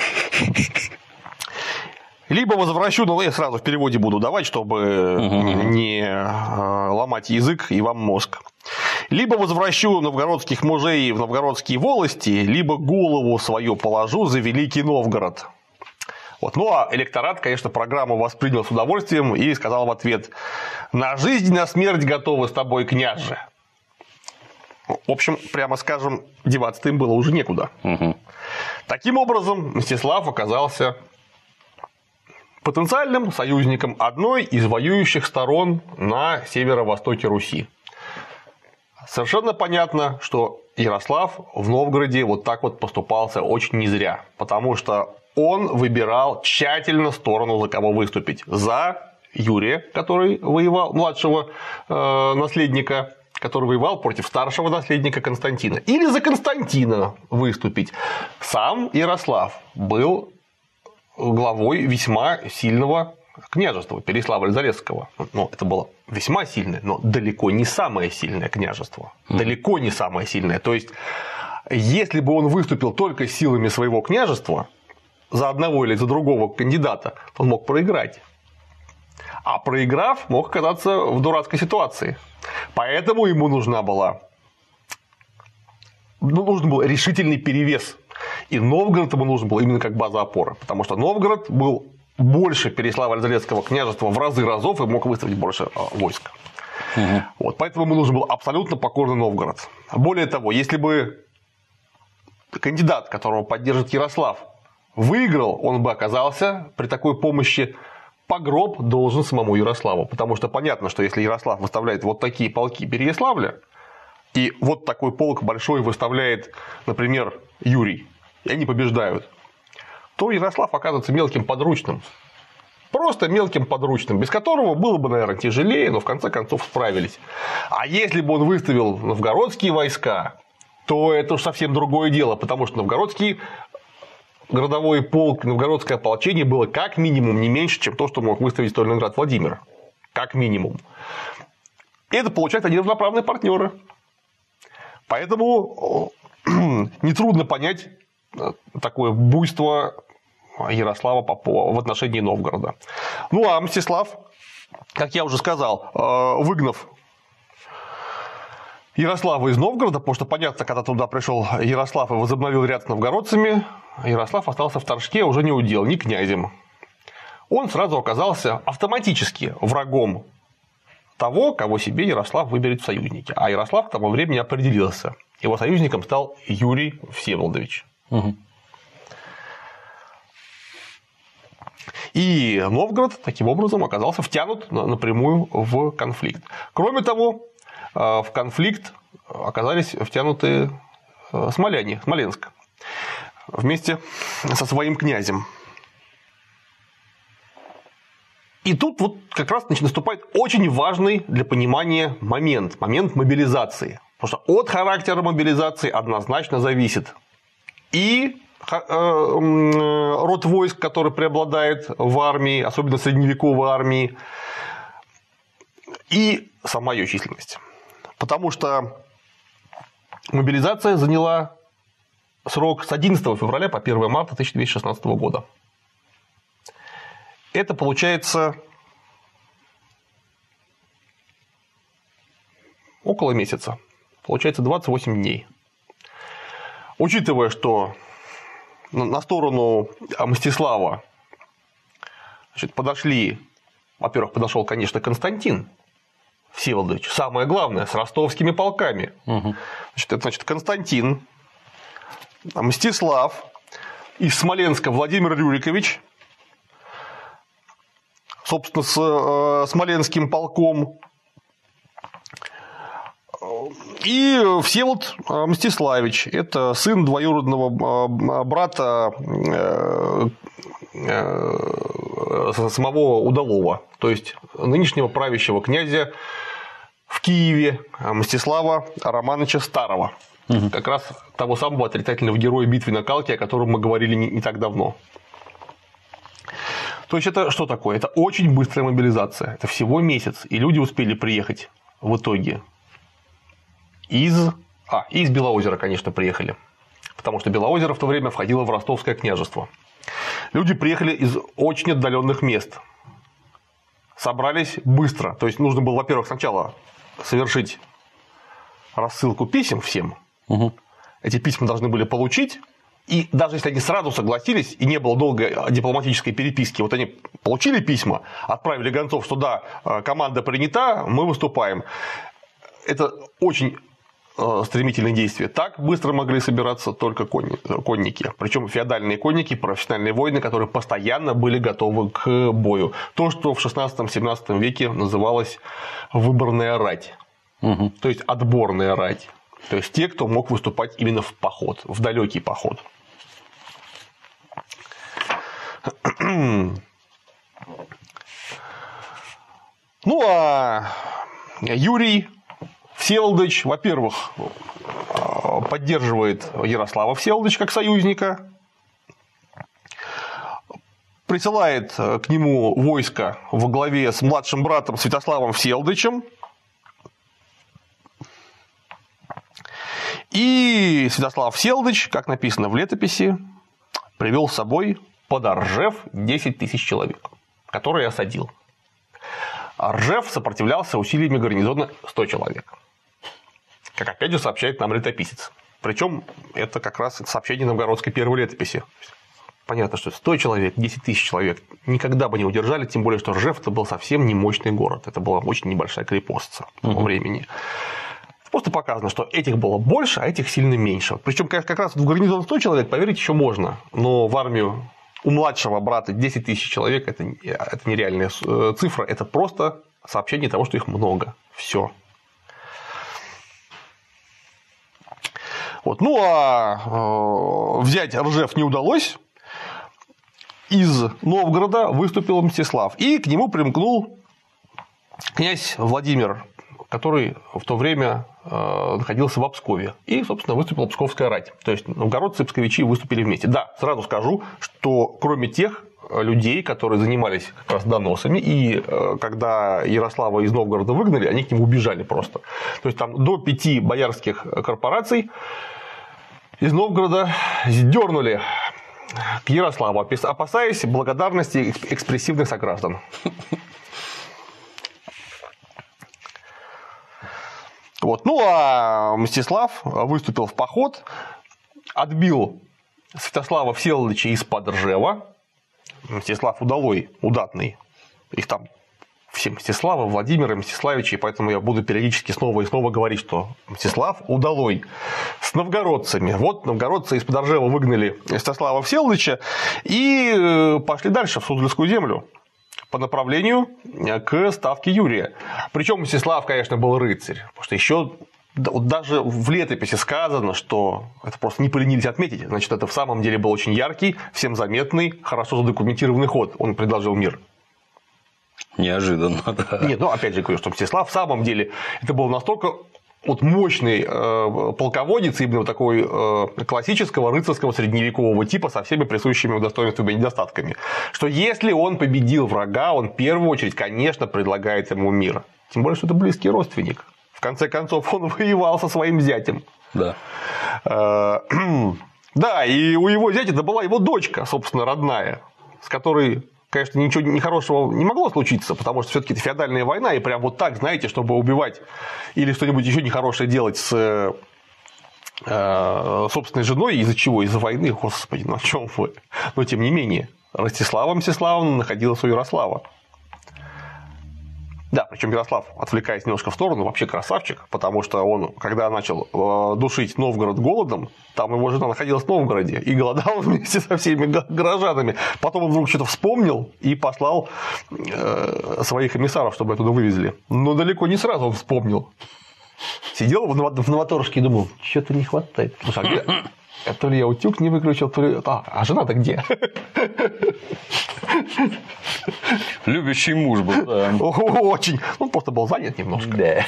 Либо возвращу, ну я сразу в переводе буду давать, чтобы не ломать язык и вам мозг. Либо возвращу новгородских мужей в новгородские волости, либо голову свою положу за Великий Новгород. Вот. Ну а электорат, конечно, программу воспринял с удовольствием и сказал в ответ: на жизнь, на смерть готовы с тобой, княже. В общем, прямо скажем, деваться-то им было уже некуда. Таким образом, Мстислав оказался потенциальным союзником одной из воюющих сторон на северо-востоке Руси. Совершенно понятно, что Ярослав в Новгороде вот так вот поступался очень не зря, потому что он выбирал тщательно сторону, за кого выступить. За Юрия, который воевал, младшего наследника, который воевал против старшего наследника Константина. Или за Константина выступить. Сам Ярослав был главой весьма сильного княжества Переяславля-Залесского. Ну, это было весьма сильное, но далеко не самое сильное княжество. Далеко не самое сильное. То есть, если бы он выступил только силами своего княжества за одного или за другого кандидата, то он мог проиграть. А проиграв, мог оказаться в дурацкой ситуации. Поэтому ему нужен был решительный перевес. И Новгород ему нужен был именно как база опоры. Потому что Новгород был больше Переяславля-Залесского княжества в разы разов и мог выставить больше войск. Вот, поэтому ему нужен был абсолютно покорный Новгород. Более того, если бы кандидат, которого поддержит Ярослав, выиграл, он бы оказался при такой помощи по гроб должен самому Ярославу. Потому что понятно, что если Ярослав выставляет вот такие полки Переяславля, и вот такой полк большой выставляет, например, Юрий, и они побеждают, то Ярослав оказывается мелким подручным. Просто мелким подручным, без которого было бы, наверное, тяжелее, но в конце концов справились. А если бы он выставил новгородские войска, то это уж совсем другое дело, потому что новгородский городовой полк, новгородское ополчение было как минимум не меньше, чем то, что мог выставить Сталинград Владимир. Как минимум. И это, получается, они равноправные партнеры. Поэтому нетрудно понять такое буйство Ярослава в отношении Новгорода. Ну а Мстислав, как я уже сказал, выгнав Ярослава из Новгорода, потому что, понятно, когда туда пришел Ярослав и возобновил ряд с новгородцами, Ярослав остался в Торжке уже не удел, не князем. Он сразу оказался автоматически врагом того, кого себе Ярослав выберет в союзники. А Ярослав к тому времени определился. Его союзником стал Юрий Всеволодович. И Новгород таким образом оказался втянут напрямую в конфликт. Кроме того, в конфликт оказались втянуты смоляне, Смоленск, вместе со своим князем. И тут вот как раз наступает очень важный для понимания момент мобилизации. Потому что от характера мобилизации однозначно зависит и род войск, который преобладает в армии, особенно в средневековой армии, и сама ее численность. Потому что мобилизация заняла срок с 11 февраля по 1 марта 1216 года. Это получается около месяца. Получается 28 дней. Учитывая, что на сторону Мстислава подошли, во-первых, подошел, конечно, Константин Всеволодович, самое главное, с ростовскими полками. Это значит Константин, Мстислав, из Смоленска Владимир Рюрикович, собственно, с Смоленским полком, и Всеволод Мстиславич, это сын двоюродного брата самого Удалова, то есть нынешнего правящего князя в Киеве Мстислава Романовича Старого, как раз того самого отрицательного героя битвы на Калке, о котором мы говорили не так давно. То есть это что такое? Это очень быстрая мобилизация, это всего месяц, и люди успели приехать в итоге из Белоозера, конечно, приехали. Потому что Белоозеро в то время входило в Ростовское княжество. Люди приехали из очень отдаленных мест. Собрались быстро. То есть нужно было, во-первых, сначала совершить рассылку писем всем. Угу. Эти письма должны были получить. И даже если они сразу согласились, и не было долгой дипломатической переписки, вот они получили письма, отправили гонцов, что да, команда принята, мы выступаем. Это очень стремительные действия. Так быстро могли собираться только конники. Причем феодальные конники, профессиональные воины, которые постоянно были готовы к бою. То, что в 16-17 веке называлось выборная рать. Угу. То есть отборная рать. То есть те, кто мог выступать именно в поход, в далекий поход. Ну а Юрий Всеволодович, во-первых, поддерживает Ярослава Всеволодовича как союзника, присылает к нему войско во главе с младшим братом Святославом Всеволодовичем. И Святослав Всеволодович, как написано в летописи, привел с собой под Ржев 10 тысяч человек, которые осадил. А Ржев сопротивлялся усилиями гарнизона 100 человек. Как опять же сообщает нам летописец. Причем это как раз сообщение новгородской первой летописи. Понятно, что 100 человек, 10 тысяч человек никогда бы не удержали, тем более, что Ржев это был совсем не мощный город. Это была очень небольшая крепостца того времени. Просто показано, что этих было больше, а этих сильно меньше. Причем как раз в гарнизон 100 человек поверить еще можно, но в армию у младшего брата 10 тысяч человек это нереальная цифра, это просто сообщение того, что их много. Все. Вот. Ну а взять Ржев не удалось. Из Новгорода выступил Мстислав, и к нему примкнул князь Владимир, который в то время находился в Пскове. И, собственно, выступила Псковская рать. То есть новгородцы и псковичи выступили вместе. Да, сразу скажу, что кроме тех людей, которые занимались как раз доносами, и когда Ярослава из Новгорода выгнали, они к нему убежали просто. То есть там до 5 боярских корпораций из Новгорода сдернули к Ярославу, опасаясь благодарности экспрессивных сограждан. Вот. Ну а Мстислав выступил в поход, отбил Святослава Всеволодовича из-под Ржева. Мстислав удалой, удатный. Их там все Мстиславы, Владимиры, Мстиславичи, поэтому я буду периодически снова и снова говорить, что Мстислав удалой с новгородцами. Вот новгородцы из-под Ржева выгнали Святослава Всеволодовича и пошли дальше в Суздальскую землю по направлению к ставке Юрия. Причем Мстислав, конечно, был рыцарь, потому что еще даже в летописи сказано, что это просто не поленились отметить. Значит, это в самом деле был очень яркий, всем заметный, хорошо задокументированный ход. Он предложил мир. Неожиданно, да. Нет, ну опять же говорю, что Мстислав в самом деле это был настолько вот мощный полководец, именно такой классического рыцарского средневекового типа со всеми присущими достоинствами и недостатками, что если он победил врага, он в первую очередь, конечно, предлагает ему мир. Тем более, что это близкий родственник. В конце концов, он воевал со своим зятем. Да. Да, и у его зятя это была его дочка, собственно, родная, с которой, конечно, ничего нехорошего не могло случиться, потому что все-таки это феодальная война, и прям вот так, знаете, чтобы убивать или что-нибудь еще нехорошее делать с собственной женой, из-за чего? Из-за войны, господи, ну о чем вы? Но тем не менее, Ростислава Мстиславовна находилась у Ярослава. Да, причем Ярослав, отвлекаясь немножко в сторону, вообще красавчик, потому что он, когда начал душить Новгород голодом, там его жена находилась в Новгороде и голодал вместе со всеми горожанами. Потом он вдруг что-то вспомнил и послал своих эмиссаров, чтобы оттуда вывезли. Но далеко не сразу он вспомнил. Сидел в Новоторжске и думал, что-то не хватает. Слушай, то ли я утюг не выключил, то ли... А жена-то где? Любящий муж был, да. Очень. Он просто был занят немножко. Да.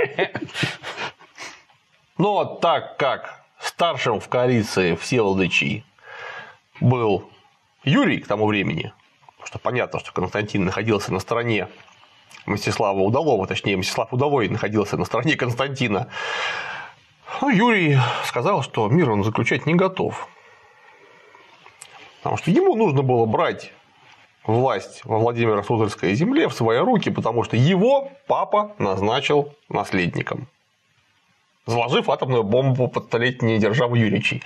Но так как старшим в коалиции Всеволодовичей был Юрий к тому времени, потому что понятно, что Константин находился на стороне Мстислава Удалого, точнее, Мстислав Удалой находился на стороне Константина, Ну, Юрий сказал, что мир он заключать не готов. Потому что ему нужно было брать власть во Владимиро-Суздальской земле в свои руки, потому что его папа назначил наследником, заложив атомную бомбу под столетней державы Юричей.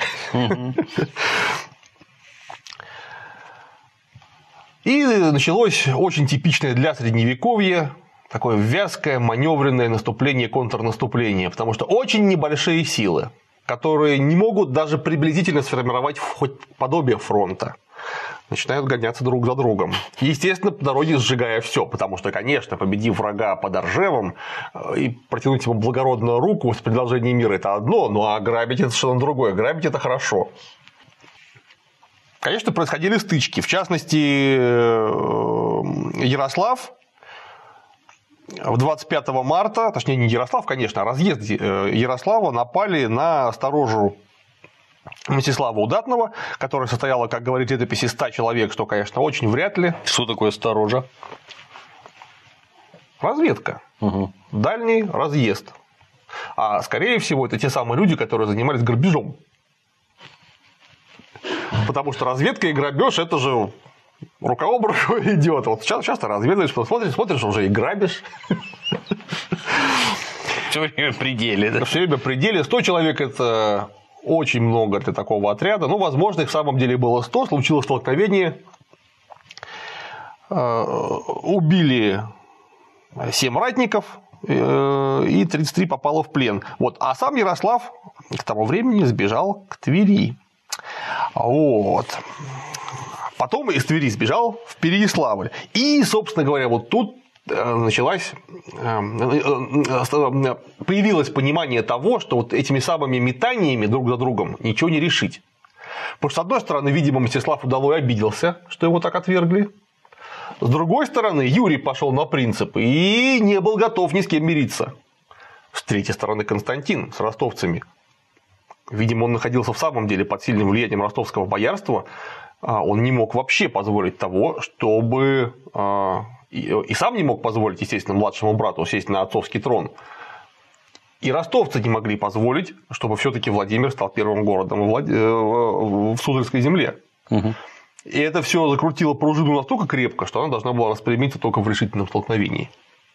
И началось очень типичное для Средневековья такое вязкое маневренное наступление, контрнаступление, потому что очень небольшие силы, которые не могут даже приблизительно сформировать хоть подобие фронта, начинают гоняться друг за другом. Естественно, по дороге сжигая все, потому что, конечно, победив врага под Оржевом и протянуть ему благородную руку с предложением мира – это одно, ну а грабить – это что-то другое. Грабить – это хорошо. Конечно, происходили стычки. В частности, Ярослав 25 марта, точнее, не Ярослав, конечно, а разъезд Ярослава напали на сторожу Мстислава Удатного, которая состояла, как говорит летопись, из 100 человек, что, конечно, очень вряд ли. Что такое сторожа? Разведка. Угу. Дальний разъезд. А скорее всего, это те самые люди, которые занимались грабежом. Потому что разведка и грабеж это же рука об руку идет. Вот сейчас ты разведываешь, смотришь, уже и грабишь. Все время в пределе. Да? Все время в пределе. 100 человек – это очень много для такого отряда. Ну, возможно, их в самом деле было 100. Случилось столкновение. Убили 7 ратников. И 33 попало в плен. Вот. А сам Ярослав к тому времени сбежал к Твери. Вот. Потом из Твери сбежал в Переяславль. И, собственно говоря, вот тут появилось понимание того, что вот этими самыми метаниями друг за другом ничего не решить. Потому что, с одной стороны, видимо, Мстислав Удалой обиделся, что его так отвергли. С другой стороны, Юрий пошел на принцип и не был готов ни с кем мириться. С третьей стороны, Константин с ростовцами. Видимо, он находился в самом деле под сильным влиянием ростовского боярства. Он не мог вообще позволить того, чтобы... И сам не мог позволить, естественно, младшему брату сесть на отцовский трон. И ростовцы не могли позволить, чтобы все-таки Владимир стал первым городом в Суздальской земле. Угу. И это все закрутило пружину настолько крепко, что она должна была распрямиться только в решительном столкновении.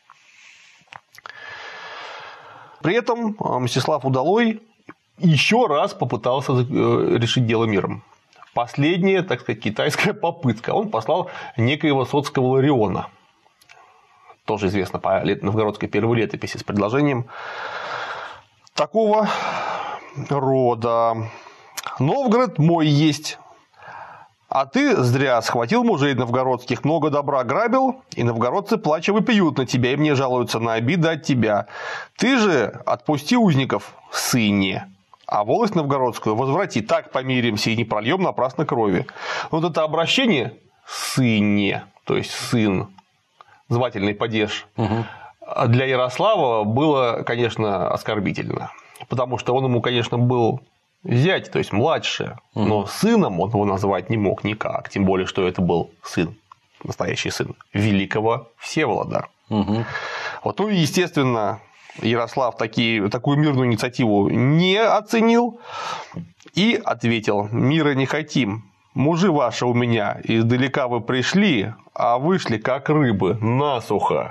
При этом Мстислав Удалой еще раз попытался решить дело миром. Последняя, так сказать, китайская попытка. Он послал некоего Соцкого Лариона, тоже известно по новгородской первой летописи, с предложением такого рода: «Новгород мой есть, а ты зря схватил мужей новгородских, много добра грабил, и новгородцы плача вопиют на тебя, и мне жалуются на обиды от тебя. Ты же отпусти узников, сыне, а волость новгородскую возврати, так помиримся и не прольем напрасно крови». Вот это обращение «сыне», то есть сын, звательный падеж, для Ярослава было, конечно, оскорбительно. Потому что он ему, конечно, был зять, то есть младше, но сыном он его назвать не мог никак. Тем более, что это был сын, настоящий сын великого Всеволода. Вот, ну и, естественно, Ярослав такую мирную инициативу не оценил и ответил: «Мира не хотим. Мужи ваши у меня издалека вы пришли, а вышли как рыбы насухо».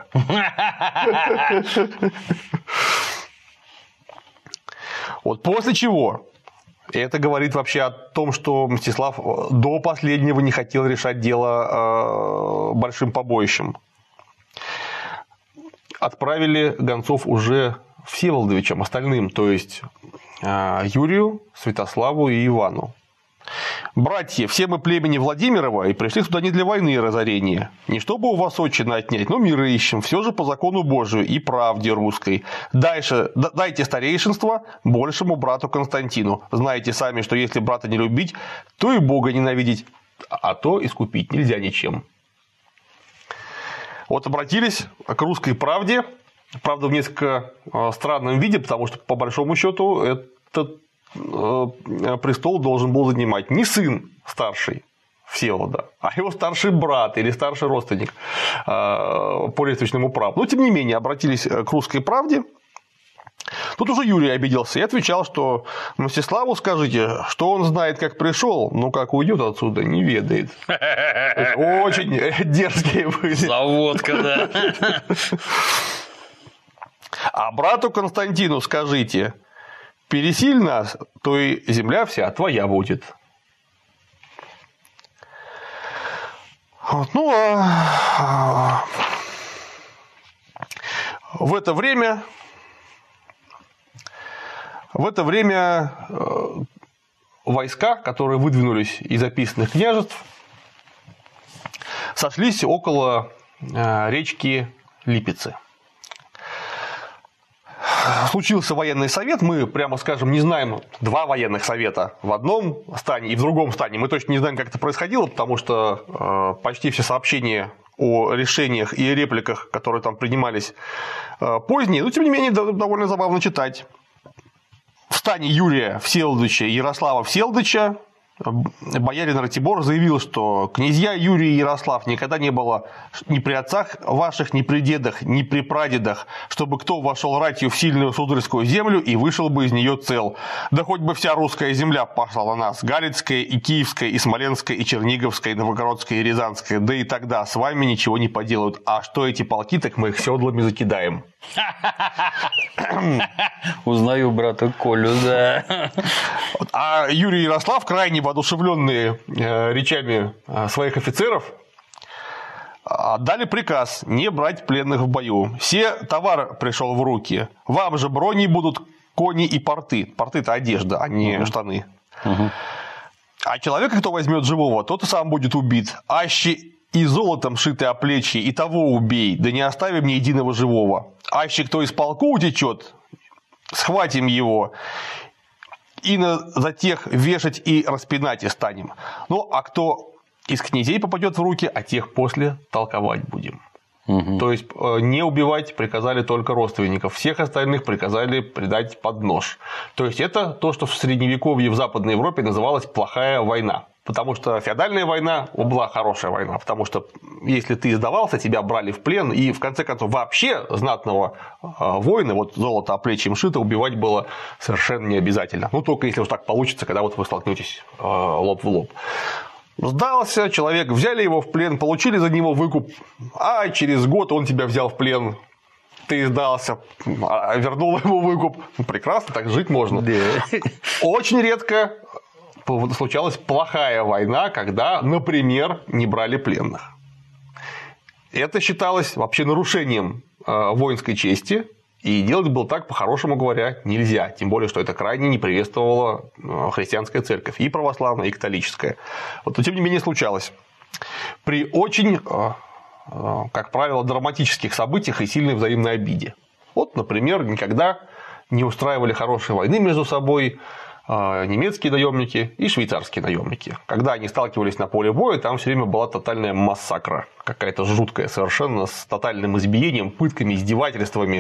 Вот после чего, это говорит вообще о том, что Мстислав до последнего не хотел решать дело большим побоищем. Отправили гонцов уже Всеволодовичам, остальным, то есть Юрию, Святославу и Ивану. «Братья, все мы племени Владимирова и пришли сюда не для войны и разорения, не чтобы у вас отчины отнять, но мира ищем, все же по закону Божию и правде русской. Дайте старейшинство большему брату Константину. Знаете сами, что если брата не любить, то и Бога ненавидеть, а то искупить нельзя ничем». Вот обратились к русской правде, правда, в несколько странном виде, потому что, по большому счету, этот престол должен был занимать не сын старший Всеволода, а его старший брат или старший родственник по лествичному праву. Но, тем не менее, обратились к русской правде Тут уже Юрий обиделся и отвечал, что Мстиславу скажите, что он знает, как пришел, но как уйдет отсюда, не ведает. Очень дерзкие были. Заводка, да. А брату Константину скажите, пересиль нас, то и земля вся твоя будет. Вот, ну, в это время войска, которые выдвинулись из описанных княжеств, сошлись около речки Липицы. Случился военный совет, мы, прямо скажем, не знаем два военных совета в одном стане и в другом стане. Мы точно не знаем, как это происходило, потому что почти все сообщения о решениях и репликах, которые там принимались, поздние, но тем не менее довольно забавно читать. В стане Юрия Всеволодовича и Ярослава Всеволодовича боярин Ратибор заявил, что князья Юрий и Ярослав никогда не было ни при отцах ваших, ни при дедах, ни при прадедах, чтобы кто вошел ратью в сильную сударскую землю и вышел бы из нее цел. Да хоть бы вся русская земля пошла на нас, Галицкая и Киевская, и Смоленская, и Черниговская, и Новгородская, и Рязанская, да и тогда с вами ничего не поделают. А что эти полки, так мы их седлами закидаем. Узнаю брата Колю, да. А Юрий и Ярослав, крайне воодушевленные речами своих офицеров, отдали приказ не брать пленных в бою. Все товар пришел в руки. Вам же брони будут кони и порты. Порты – это одежда, а не штаны. А человека, кто возьмет живого, тот и сам будет убит. Аще и золотом шиты оплечья, и того убей, да не оставим ни единого живого. Аще кто из полку утечет, схватим его, и за тех вешать и распинать и станем. Ну, а кто из князей попадет в руки, а тех после толковать будем. То есть не убивать приказали только родственников, всех остальных приказали предать под нож. То есть это то, что в Средневековье в Западной Европе называлось плохая война. Потому что феодальная война была хорошая война, потому что если ты сдавался, тебя брали в плен, и в конце концов вообще знатного воина, вот золото оплечьем шито, убивать было совершенно не обязательно. Ну, только если уж так получится, когда вот вы столкнетесь лоб в лоб. Сдался человек, взяли его в плен, получили за него выкуп, а через год он тебя взял в плен, ты сдался, вернул ему выкуп. Прекрасно, так жить можно. Очень редко случалась плохая война, когда, например, не брали пленных. Это считалось вообще нарушением воинской чести, и делать было так, по-хорошему говоря, нельзя. Тем более, что это крайне не приветствовала христианская церковь, и православная, и католическая. Вот, но тем не менее случалось. При очень, как правило, драматических событиях и сильной взаимной обиде. Вот, например, никогда не устраивали хорошие войны между собой немецкие наемники и швейцарские наемники. Когда они сталкивались на поле боя, там все время была тотальная массакра. Какая-то жуткая совершенно, с тотальным избиением, пытками, издевательствами.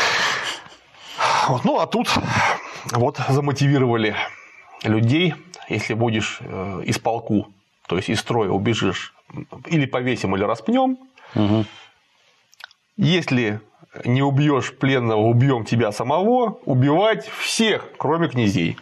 Вот. Ну, а тут вот замотивировали людей, если будешь из полку, то есть из строя убежишь, или повесим, или распнем. Если не убьешь пленного, убьем тебя самого, убивать всех, кроме князей.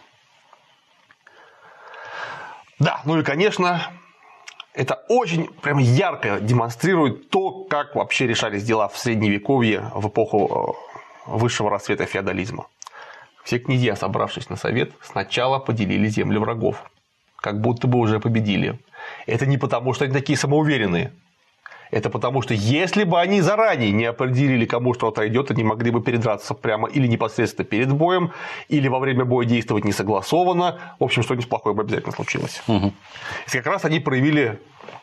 Да, ну и, конечно, это очень прям ярко демонстрирует то, как вообще решались дела в Средневековье в эпоху высшего расцвета феодализма. Все князья, собравшись на совет, сначала поделили земли врагов, как будто бы уже победили. Это не потому, что они такие самоуверенные. Это потому, что если бы они заранее не определили, кому что отойдет, они могли бы передраться прямо или непосредственно перед боем, или во время боя действовать несогласованно. В общем, что-нибудь плохое бы обязательно случилось. И как раз они проявили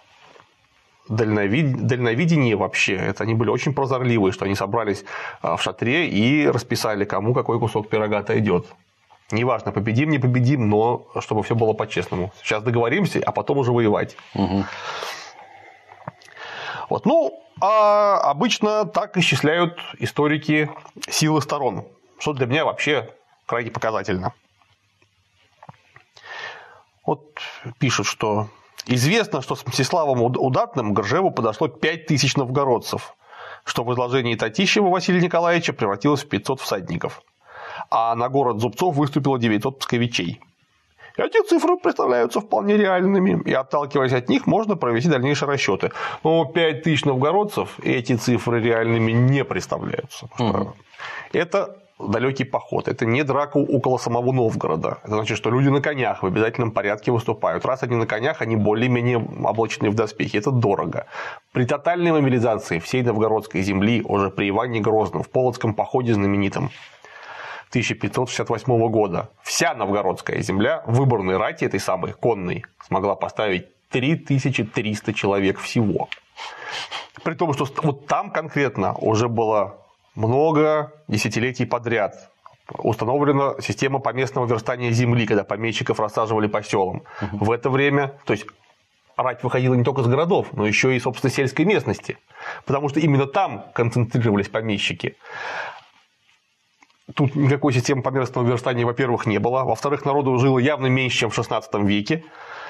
дальновидение вообще. Это они были очень прозорливые, что они собрались в шатре и расписали, кому какой кусок пирога отойдет. Неважно, победим, не победим, но чтобы все было по-честному. Сейчас договоримся, а потом уже воевать. Вот. Ну, а обычно так исчисляют историки силы сторон, что для меня вообще крайне показательно. Вот пишут, что известно, что с Мстиславом Удатным к Ржеву подошло 5000 новгородцев, что в изложении Татищева Василия Николаевича превратилось в 500 всадников. а на город Зубцов выступило 900 псковичей. Эти цифры представляются вполне реальными, и, отталкиваясь от них, можно провести дальнейшие расчеты. Но 5000 новгородцев эти цифры реальными не представляются. Это далекий поход, это не драка около самого Новгорода. Это значит, что люди на конях в обязательном порядке выступают. Раз они на конях, они более-менее облачены в доспехи. Это дорого. При тотальной мобилизации всей новгородской земли, уже при Иване Грозном, в Полоцком походе знаменитом 1568 года, вся новгородская земля выборной рати этой самой конной смогла поставить 3300 человек всего. При том, что вот там конкретно уже было много десятилетий подряд установлена система поместного верстания земли, когда помещиков рассаживали по селам. В это время, то есть рать выходила не только из городов, но еще и, собственно, сельской местности, потому что именно там концентрировались помещики. Тут никакой системы поместного верстания, во-первых, не было. Во-вторых, народу жило явно меньше, чем в XVI веке.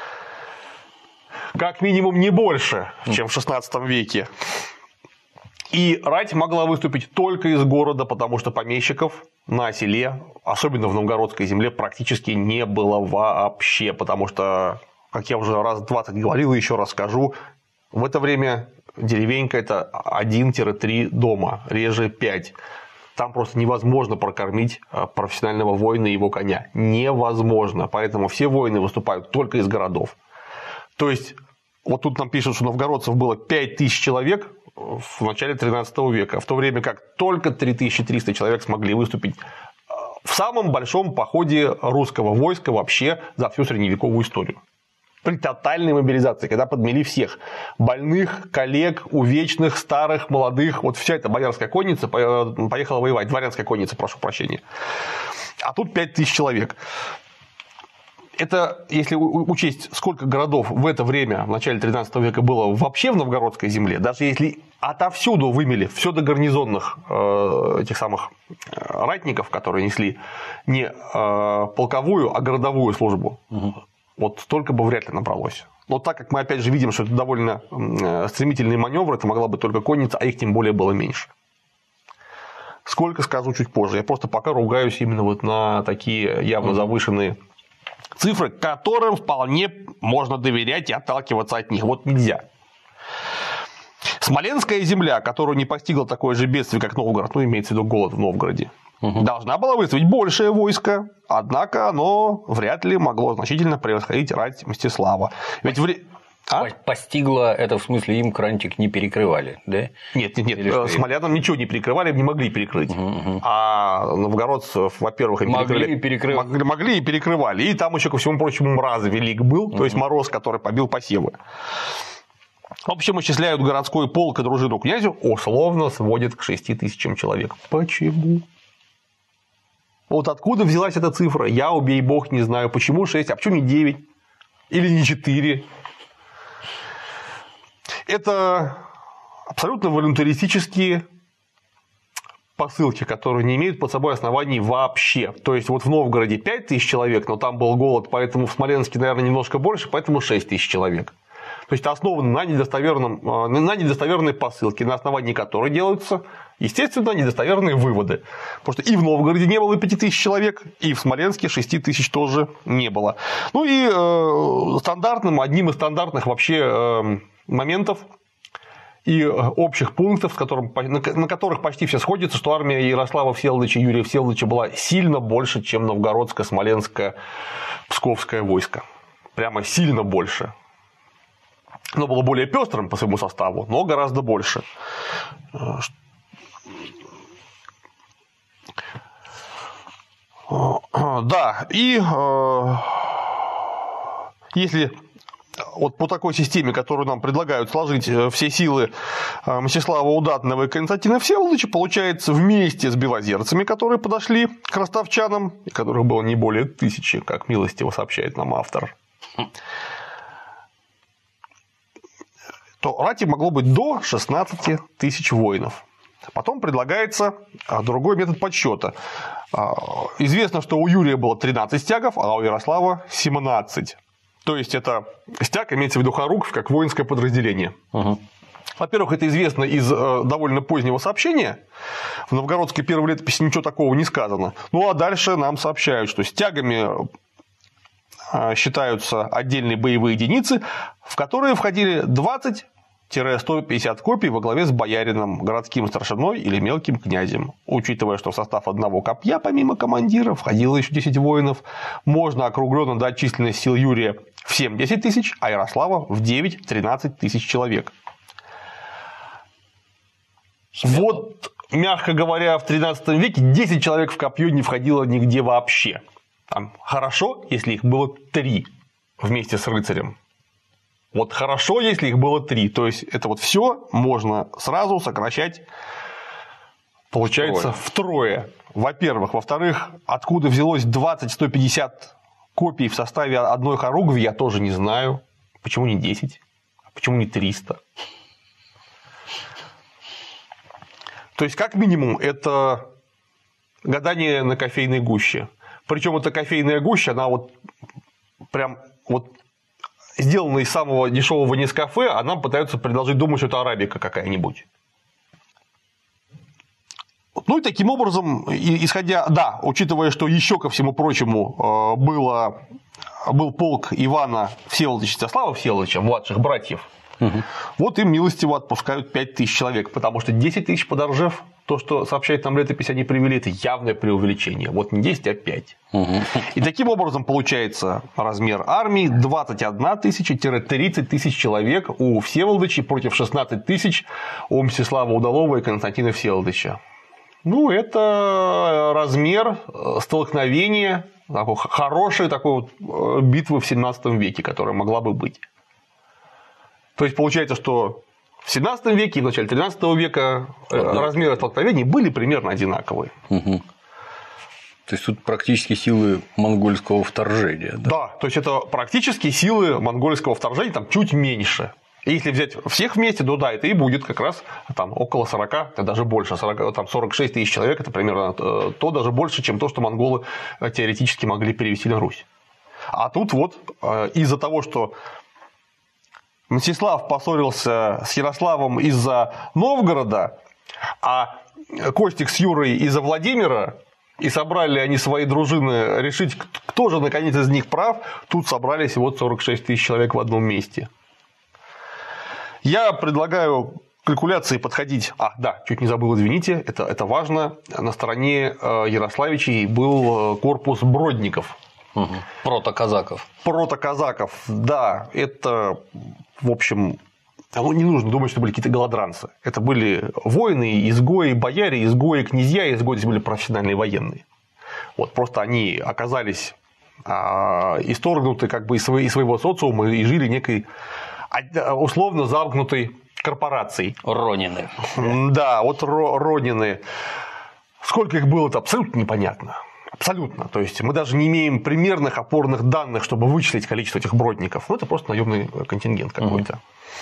Как минимум не больше, чем в XVI веке. И рать могла выступить только из города, потому что помещиков на селе, особенно в новгородской земле, практически не было вообще. Потому что, как я уже раз 20 говорил и еще раз скажу, в это время деревенька – это 1-3 дома, реже 5. Там просто невозможно прокормить профессионального воина и его коня. Невозможно. Поэтому все воины выступают только из городов. То есть, вот тут нам пишут, что новгородцев было 5000 человек в начале 13 века, в то время как только 3300 человек смогли выступить в самом большом походе русского войска вообще за всю средневековую историю. При тотальной мобилизации, когда подмели всех – больных, коллег, увечных, старых, молодых, вот вся эта боярская конница поехала воевать, дворянская конница, прошу прощения. А тут 5000 человек. Это, если учесть, сколько городов в это время, в начале 13 века, было вообще в новгородской земле, даже если отовсюду вымели, все до гарнизонных этих самых ратников, которые несли не полковую, а городовую службу, вот столько бы вряд ли набралось. Но так как мы опять же видим, что это довольно стремительный маневр, это могла быть только конница, а их тем более было меньше. Сколько, скажу чуть позже. Я просто пока ругаюсь именно вот на такие явно завышенные цифры, которым вполне можно доверять и отталкиваться от них. Вот нельзя. Смоленская земля, которую не постигло такое же бедствие, как Новгород, ну, имеется в виду голод в Новгороде, должна была выставить большее войско, однако оно вряд ли могло значительно превосходить рать Мстислава. Ведь постигло это в смысле им крантик не перекрывали, да? Нет. Смолянам ничего не перекрывали, не могли перекрыть. А новгородцев, во-первых, могли и перекрывали. И там еще, ко всему прочему, мраз велик был, то есть мороз, который побил посевы. В общем, исчисляют городской полк и дружину князю, условно сводят к 6000 человек. Почему? Вот откуда взялась эта цифра? Я, убей бог, не знаю. Почему 6, а почему не 9? Или не 4? Это абсолютно волюнтаристические посылки, которые не имеют под собой оснований вообще. То есть, вот в Новгороде 5000 человек, но там был голод, поэтому в Смоленске, наверное, немножко больше, поэтому 6000 человек. То есть, основаны на недостоверной посылке, на основании которой делаются, естественно, недостоверные выводы. Потому что и в Новгороде не было 5000 человек, и в Смоленске 6000 тоже не было. Ну и одним из стандартных вообще моментов и общих пунктов, на которых почти все сходятся, что армия Ярослава Всеволодовича и Юрия Всеволодовича была сильно больше, чем новгородское, смоленское, псковское войско. Прямо сильно больше. Оно было более пестрым по своему составу, но гораздо больше. Да, и если вот по такой системе, которую нам предлагают сложить все силы Мстислава Удатного и Константина Всеволодовича, получается, вместе с белозерцами, которые подошли к ростовчанам, и которых было не более 1000, как милостиво сообщает нам автор, то рати могло быть до 16 тысяч воинов. Потом предлагается другой метод подсчета. Известно, что у Юрия было 13 стягов, а у Ярослава 17. То есть, это стяг имеется в виду Хоруков как воинское подразделение. Во-первых, это известно из довольно позднего сообщения. В новгородской первой летописи ничего такого не сказано. Ну, а дальше нам сообщают, что стягами считаются отдельные боевые единицы, в которые входили 20-150 копий во главе с боярином, городским старшиной или мелким князем. Учитывая, что в состав одного копья, помимо командира, входило еще 10 воинов, можно округленно дать численность сил Юрия в 7-10 тысяч, а Ярослава в 9-13 тысяч человек. Вот, мягко говоря, в 13 веке 10 человек в копье не входило нигде вообще. Там хорошо, если их было 3 вместе с рыцарем. Вот хорошо, если их было 3. То есть, это вот все можно сразу сокращать, получается, втрое. Во-первых. Во-вторых, откуда взялось 20-150 копий в составе одной хоругви, я тоже не знаю. Почему не 10? Почему не 300? То есть, как минимум, это гадание на кофейной гуще. Причем эта кофейная гуща, она вот прям вот сделана из самого дешевого Нескафе, а нам пытаются предложить думать, что это арабика какая-нибудь. Ну и таким образом, исходя, да, учитывая, что еще ко всему прочему был полк Ивана Всеволодовича Святослава Всеволодовича, младших братьев, вот им милостиво отпускают 5000 человек, потому что 10 тысяч подорожев, то, что сообщает нам летопись, они привели, это явное преувеличение. Вот не 10, а 5. И таким образом получается размер армии 21 000-30 тысяч человек у Всеволодовича против 16 тысяч у Мстислава Удалова и Константина Всеволодовича. Ну, это размер столкновения, хорошей такой вот битвы в 17 веке, которая могла бы быть. То есть, получается, что в 17 веке и в начале 13 века размеры столкновений были примерно одинаковые. То есть, тут практически силы монгольского вторжения. Да? Да, то есть, это практически силы монгольского вторжения, там чуть меньше. И если взять всех вместе, то да, это и будет как раз там, около 40, это даже больше, 46 тысяч человек, это примерно то, даже больше, чем то, что монголы теоретически могли перевести на Русь. А тут вот из-за того, что Мстислав поссорился с Ярославом из-за Новгорода, а Костик с Юрой из-за Владимира, и собрали они свои дружины решить, кто же наконец из них прав, тут собрались вот 46 тысяч человек в одном месте. Я предлагаю калькуляции подходить. Да, чуть не забыл, извините, это важно. На стороне Ярославичей был корпус бродников. Протоказаков. Протоказаков, да, это, в общем, не нужно думать, что были какие-то голодранцы. Это были воины, изгои, бояре, изгои, князья, изгои здесь были профессиональные военные. Вот, просто они оказались исторгнуты как бы из своего социума и жили некой условно замкнутой корпорацией. Ронины. Да, вот ронины. Сколько их было, это абсолютно непонятно. Абсолютно. То есть, мы даже не имеем примерных опорных данных, чтобы вычислить количество этих бродников. Ну, это просто наемный контингент какой-то.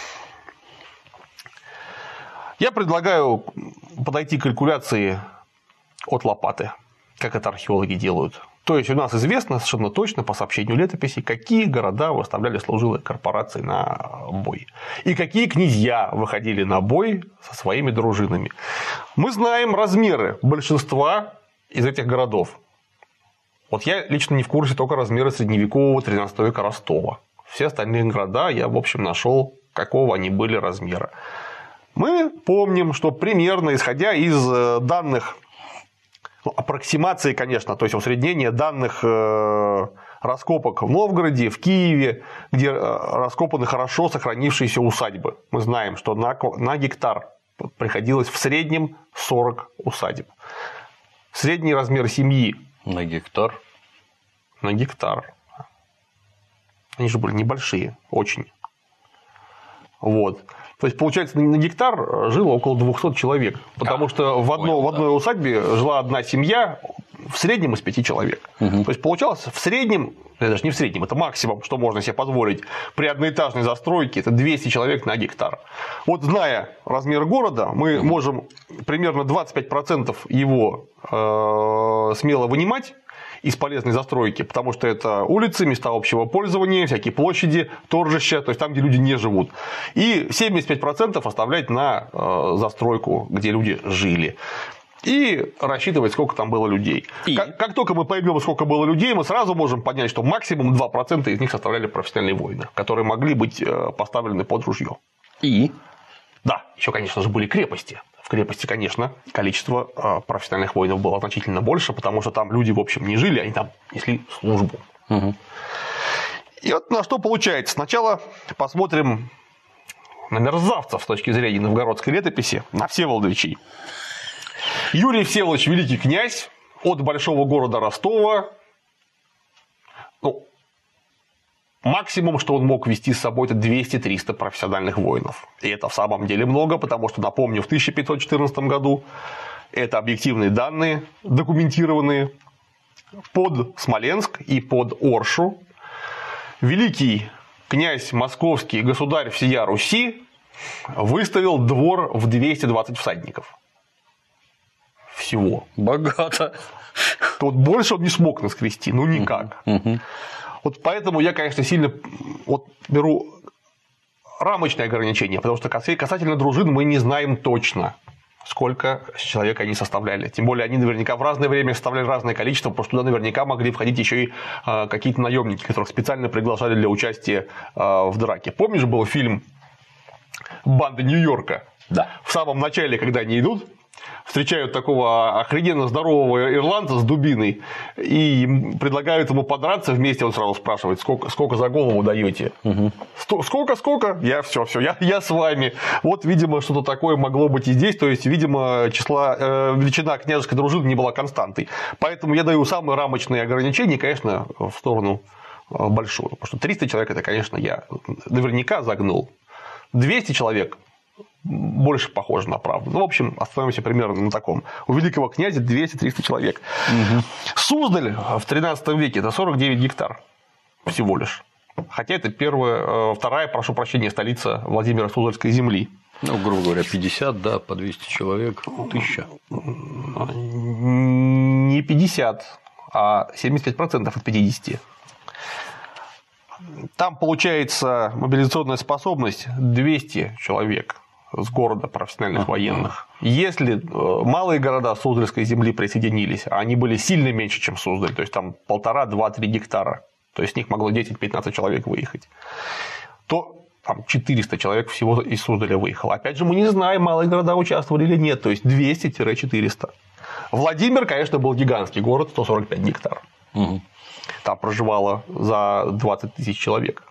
Я предлагаю подойти к калькуляции от лопаты, как это археологи делают. То есть, у нас известно совершенно точно по сообщению летописи, какие города выставляли служилые корпорации на бой. И какие князья выходили на бой со своими дружинами. Мы знаем размеры большинства из этих городов. Вот я лично не в курсе только размера средневекового 13 века Ростова. Все остальные города я, в общем, нашел, какого они были размера. Мы помним, что примерно, исходя из данных, аппроксимации, конечно, то есть усреднения данных раскопок в Новгороде, в Киеве, где раскопаны хорошо сохранившиеся усадьбы. Мы знаем, что на гектар приходилось в среднем 40 усадеб. Средний размер семьи. На гектар? На гектар. Они же были небольшие, очень. Вот. То есть, получается, на гектар жило около 200 человек. Потому что в одной усадьбе жила одна семья в среднем из 5 человек. То есть, получалось в среднем, даже не в среднем, это максимум, что можно себе позволить при одноэтажной застройке, это 200 человек на гектар. Вот зная размер города, мы можем примерно 25% его смело вынимать из полезной застройки, потому что это улицы, места общего пользования, всякие площади, торжища, то есть там, где люди не живут. И 75% оставлять на застройку, где люди жили. И рассчитывать, сколько там было людей. Как только мы поймем, сколько было людей, мы сразу можем понять, что максимум 2% из них составляли профессиональные воины, которые могли быть поставлены под ружье. Да, еще, конечно же, были крепости. В крепости, конечно, количество профессиональных воинов было значительно больше, потому что там люди, в общем, не жили, они там несли службу. И вот на что получается. Сначала посмотрим на мерзавцев с точки зрения новгородской летописи, на всеволодовичей. Юрий Всеволодович великий князь от большого города Ростова. Максимум, что он мог вести с собой, это 200-300 профессиональных воинов. И это в самом деле много, потому что, напомню, в 1514 году, это объективные данные, документированные, под Смоленск и под Оршу великий князь московский, государь всея Руси, выставил двор в 220 всадников. Всего. Богато. Вот больше он не смог наскрести, ну никак. Вот поэтому я, конечно, сильно беру рамочные ограничения, потому что касательно дружин мы не знаем точно, сколько человек они составляли. Тем более они наверняка в разное время составляли разное количество, потому что туда наверняка могли входить еще и какие-то наемники, которых специально приглашали для участия в драке. Помнишь, был фильм «Банда Нью-Йорка»? Да. В самом начале, когда они идут, встречают такого охрененно здорового ирландца с дубиной и предлагают ему подраться вместе, он сразу спрашивает, сколько за голову даете? Сколько? Я с вами. Вот, видимо, что-то такое могло быть и здесь, то есть, видимо, величина княжеской дружины не была константой. Поэтому я даю самые рамочные ограничения, конечно, в сторону большую. Потому что 300 человек, это, конечно, я наверняка загнул. 200 человек больше похоже на правду. Ну, в общем, остановимся примерно на таком. У великого князя 200-300 человек. Суздаль в 13 веке – это 49 гектар всего лишь. Хотя это вторая, прошу прощения, столица Владимира Суздальской земли. Ну, грубо говоря, 50, да, по 200 человек, 1000. Не 50, а 75% от 50. Там получается мобилизационная способность 200 человек с города профессиональных военных. Если малые города Суздальской земли присоединились, а они были сильно меньше, чем Суздаль, то есть там 1,5-2-3 гектара, то есть с них могло 10-15 человек выехать, то там 400 человек всего из Суздаля выехало. Опять же, мы не знаем, малые города участвовали или нет, то есть 200-400. Владимир, конечно, был гигантский город, 145 гектар. Там проживало за 20 тысяч человек.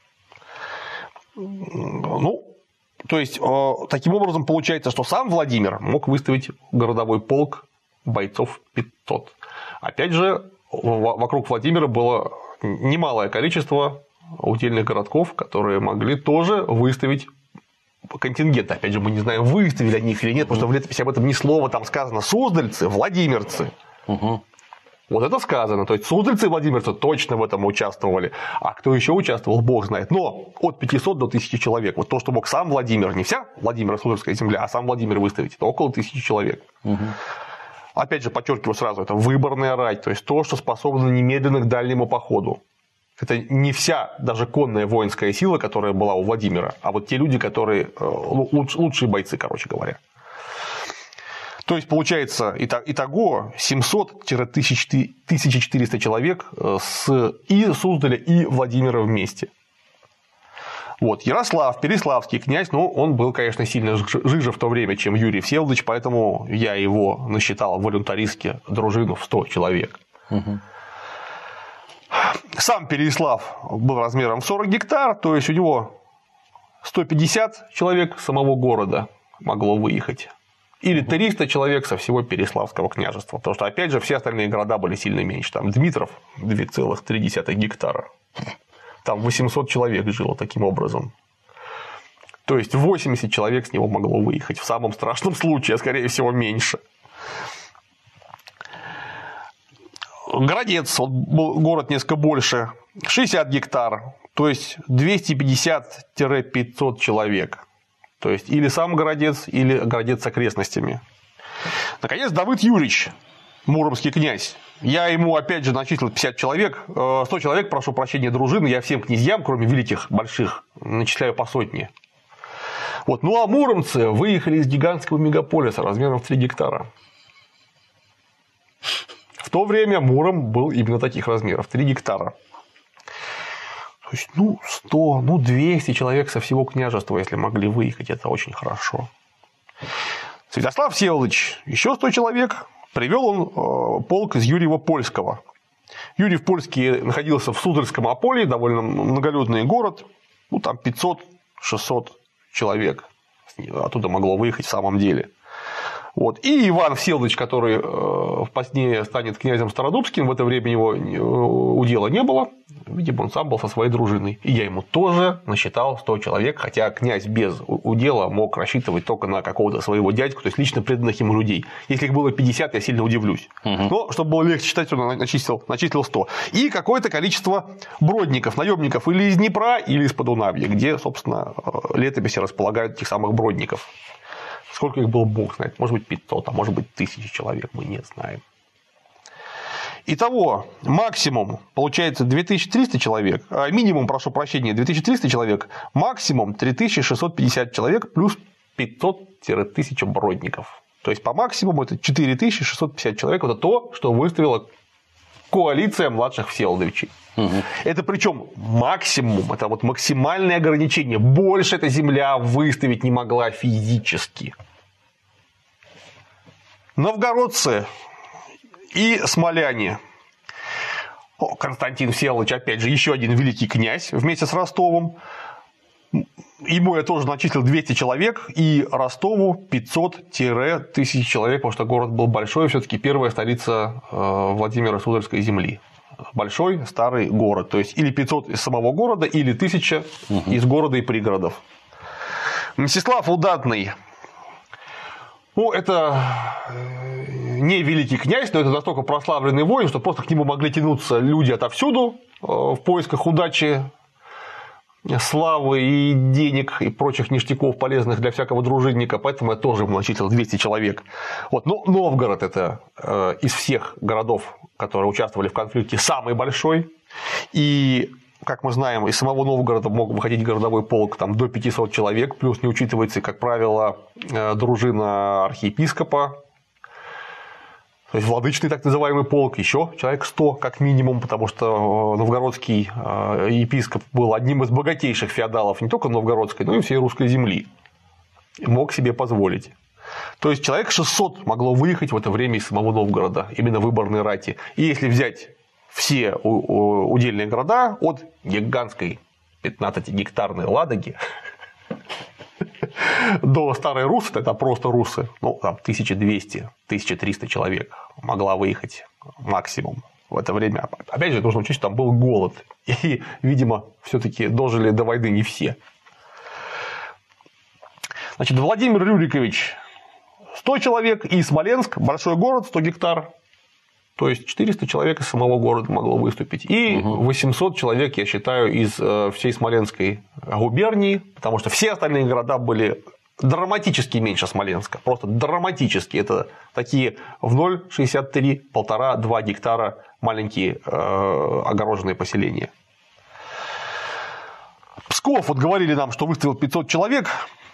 Ну, то есть, таким образом получается, что сам Владимир мог выставить городовой полк бойцов 500. Опять же, вокруг Владимира было немалое количество удельных городков, которые могли тоже выставить контингент. Опять же, мы не знаем, выставили они их или нет, потому что в летописи об этом ни слова, там сказано суздальцы, владимирцы. Вот это сказано. То есть, суздальцы и владимирцы точно в этом участвовали. А кто еще участвовал, бог знает. Но от 500 до 1000 человек. Вот то, что мог сам Владимир, не вся Владимиро-Суздальская земля, а сам Владимир выставить, это около 1000 человек. Опять же, подчеркиваю сразу, это выборная рать. То есть, то, что способно немедленно к дальнему походу. Это не вся даже конная воинская сила, которая была у Владимира, а вот те люди, которые лучшие бойцы, короче говоря. То есть, получается, итого 700-1400 человек и Суздаля, и Владимира вместе. Вот. Ярослав, Переславский князь, он был, конечно, сильно жиже в то время, чем Юрий Всеволодович, поэтому я его насчитал в волюнтаристке дружину в 100 человек. Сам Переслав был размером 40 гектар, то есть, у него 150 человек самого города могло выехать. Или 300 человек со всего Переславского княжества. Потому что, опять же, все остальные города были сильно меньше. Там Дмитров 2,3 гектара. Там 800 человек жило таким образом. То есть 80 человек с него могло выехать. В самом страшном случае, а скорее всего меньше. Городец, был город несколько больше, 60 гектар. То есть 250-500 человек. То есть, или сам городец, или городец с окрестностями. Наконец, Давыд Юрьевич. муромский князь, я ему опять же начислил 50 человек, 100 человек, прошу прощения, дружины, я всем князьям, кроме великих, больших, начисляю по сотне. Вот. Ну а муромцы выехали из гигантского мегаполиса размером в 3 гектара. В то время Муром был именно таких размеров, 3 гектара. То есть, 100, 200 человек со всего княжества, если могли выехать, это очень хорошо. Святослав Всеволодович, еще 100 человек, привел он полк из Юрьева-Польского. Юрьев-Польский находился в Суздальском Аполье, довольно многолюдный город, там 500-600 человек оттуда могло выехать в самом деле. Вот. И Иван Всеволодович, который позднее станет князем Стародубским, в это время его удела не было, видимо, он сам был со своей дружиной. И я ему тоже насчитал 100 человек, хотя князь без удела мог рассчитывать только на какого-то своего дядьку, то есть лично преданных ему людей. Если их было 50, я сильно удивлюсь. Но, чтобы было легче читать, он начислил 100. И какое-то количество бродников, наемников или из Днепра, или из Подунавья, где, собственно, летописи располагают этих самых бродников. Сколько их было, бог знает. Может быть, 500, а может быть, 1000 человек, мы не знаем. Итого, максимум получается 2300 человек, а минимум, прошу прощения, 2300 человек, максимум 3650 человек плюс 500-1000 бродников. То есть, по максимуму это 4650 человек. Это то, что выставила коалиция младших Всеволодовичей. Это причем максимум, это вот максимальное ограничение. Больше эта земля выставить не могла физически. Новгородцы и смоляне. Константин Всеволодович, опять же, еще один великий князь вместе с Ростовом. Ему я тоже начислил 200 человек, и Ростову 500-1000 человек, потому что город был большой, все-таки первая столица Владимира Суздальской земли. Большой старый город, то есть или 500 из самого города, или 1000 из города и пригородов. Мстислав Удатный. Это не великий князь, но это настолько прославленный воин, что просто к нему могли тянуться люди отовсюду в поисках удачи, славы и денег и прочих ништяков, полезных для всякого дружинника, поэтому я тоже ему начислил 200 человек. Вот. Но Новгород – это из всех городов, которые участвовали в конфликте, самый большой, и, как мы знаем, из самого Новгорода мог выходить городовой полк до 500 человек, плюс не учитывается, как правило, дружина архиепископа, то есть владычный так называемый полк, еще человек 100 как минимум, потому что новгородский епископ был одним из богатейших феодалов не только новгородской, но и всей русской земли. Мог себе позволить. То есть человек 600 могло выехать в это время из самого Новгорода, именно выборной рати. И если взять все удельные города от гигантской 15-гектарной Ладоги до Старой Руссы, это просто русы, там 1200-1300 человек могла выехать максимум в это время. Опять же, нужно учесть, что там был голод, и, видимо, все-таки дожили до войны не все. Значит, Владимир Рюрикович 100 человек, и Смоленск, большой город, 100 гектар, то есть 400 человек из самого города могло выступить, и 800 человек, я считаю, из всей Смоленской губернии, потому что все остальные города были драматически меньше Смоленска, просто драматически, это такие в 0,63, 1,5-2 гектара маленькие огороженные поселения. Псков, вот говорили нам, что выставил 500 человек.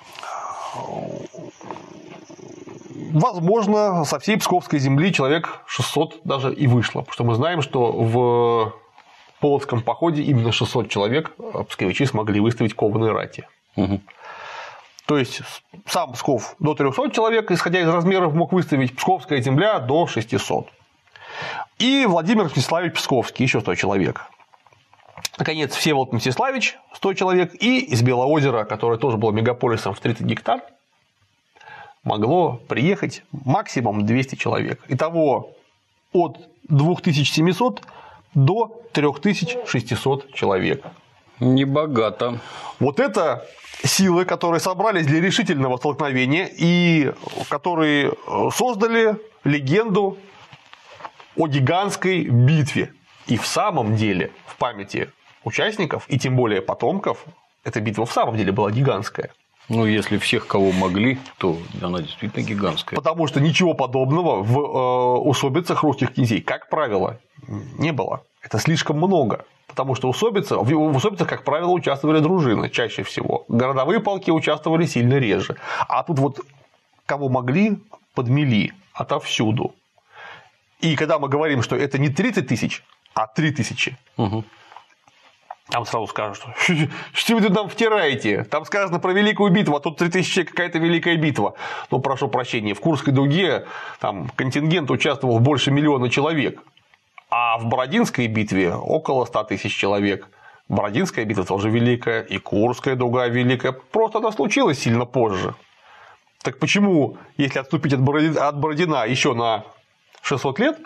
Возможно, со всей Псковской земли человек 600 даже и вышло, потому что мы знаем, что в Полоцком походе именно 600 человек псковичи смогли выставить кованой рати. То есть сам Псков до 300 человек, исходя из размеров, мог выставить, Псковская земля до 600. И Владимир Мстиславич Псковский, еще 100 человек. Наконец, Всеволод Мстиславич, 100 человек, и из Белоозера, которое тоже было мегаполисом в 30 гектар, могло приехать максимум 200 человек. Итого от 2700 до 3600 человек. Небогато. Вот это силы, которые собрались для решительного столкновения и которые создали легенду о гигантской битве. И в самом деле, в памяти участников и тем более потомков, эта битва в самом деле была гигантская. Ну, если всех, кого могли, то она действительно гигантская. Потому что ничего подобного в усобицах русских князей, как правило, не было. Это слишком много. Потому что в усобицах, как правило, участвовали дружины чаще всего. Городовые полки участвовали сильно реже. А тут вот кого могли, подмели отовсюду. И когда мы говорим, что это не 30 тысяч, а 3000, там сразу скажут, что вы тут нам втираете? Там сказано про великую битву, а тут 3000 человек, какая-то великая битва. Ну, прошу прощения, в Курской дуге там контингент участвовал больше 1 000 000 человек, а в Бородинской битве около 100 тысяч человек. Бородинская битва тоже великая, и Курская дуга великая, просто она случилась сильно позже. Так почему, если отступить от Бородина еще на 600 лет,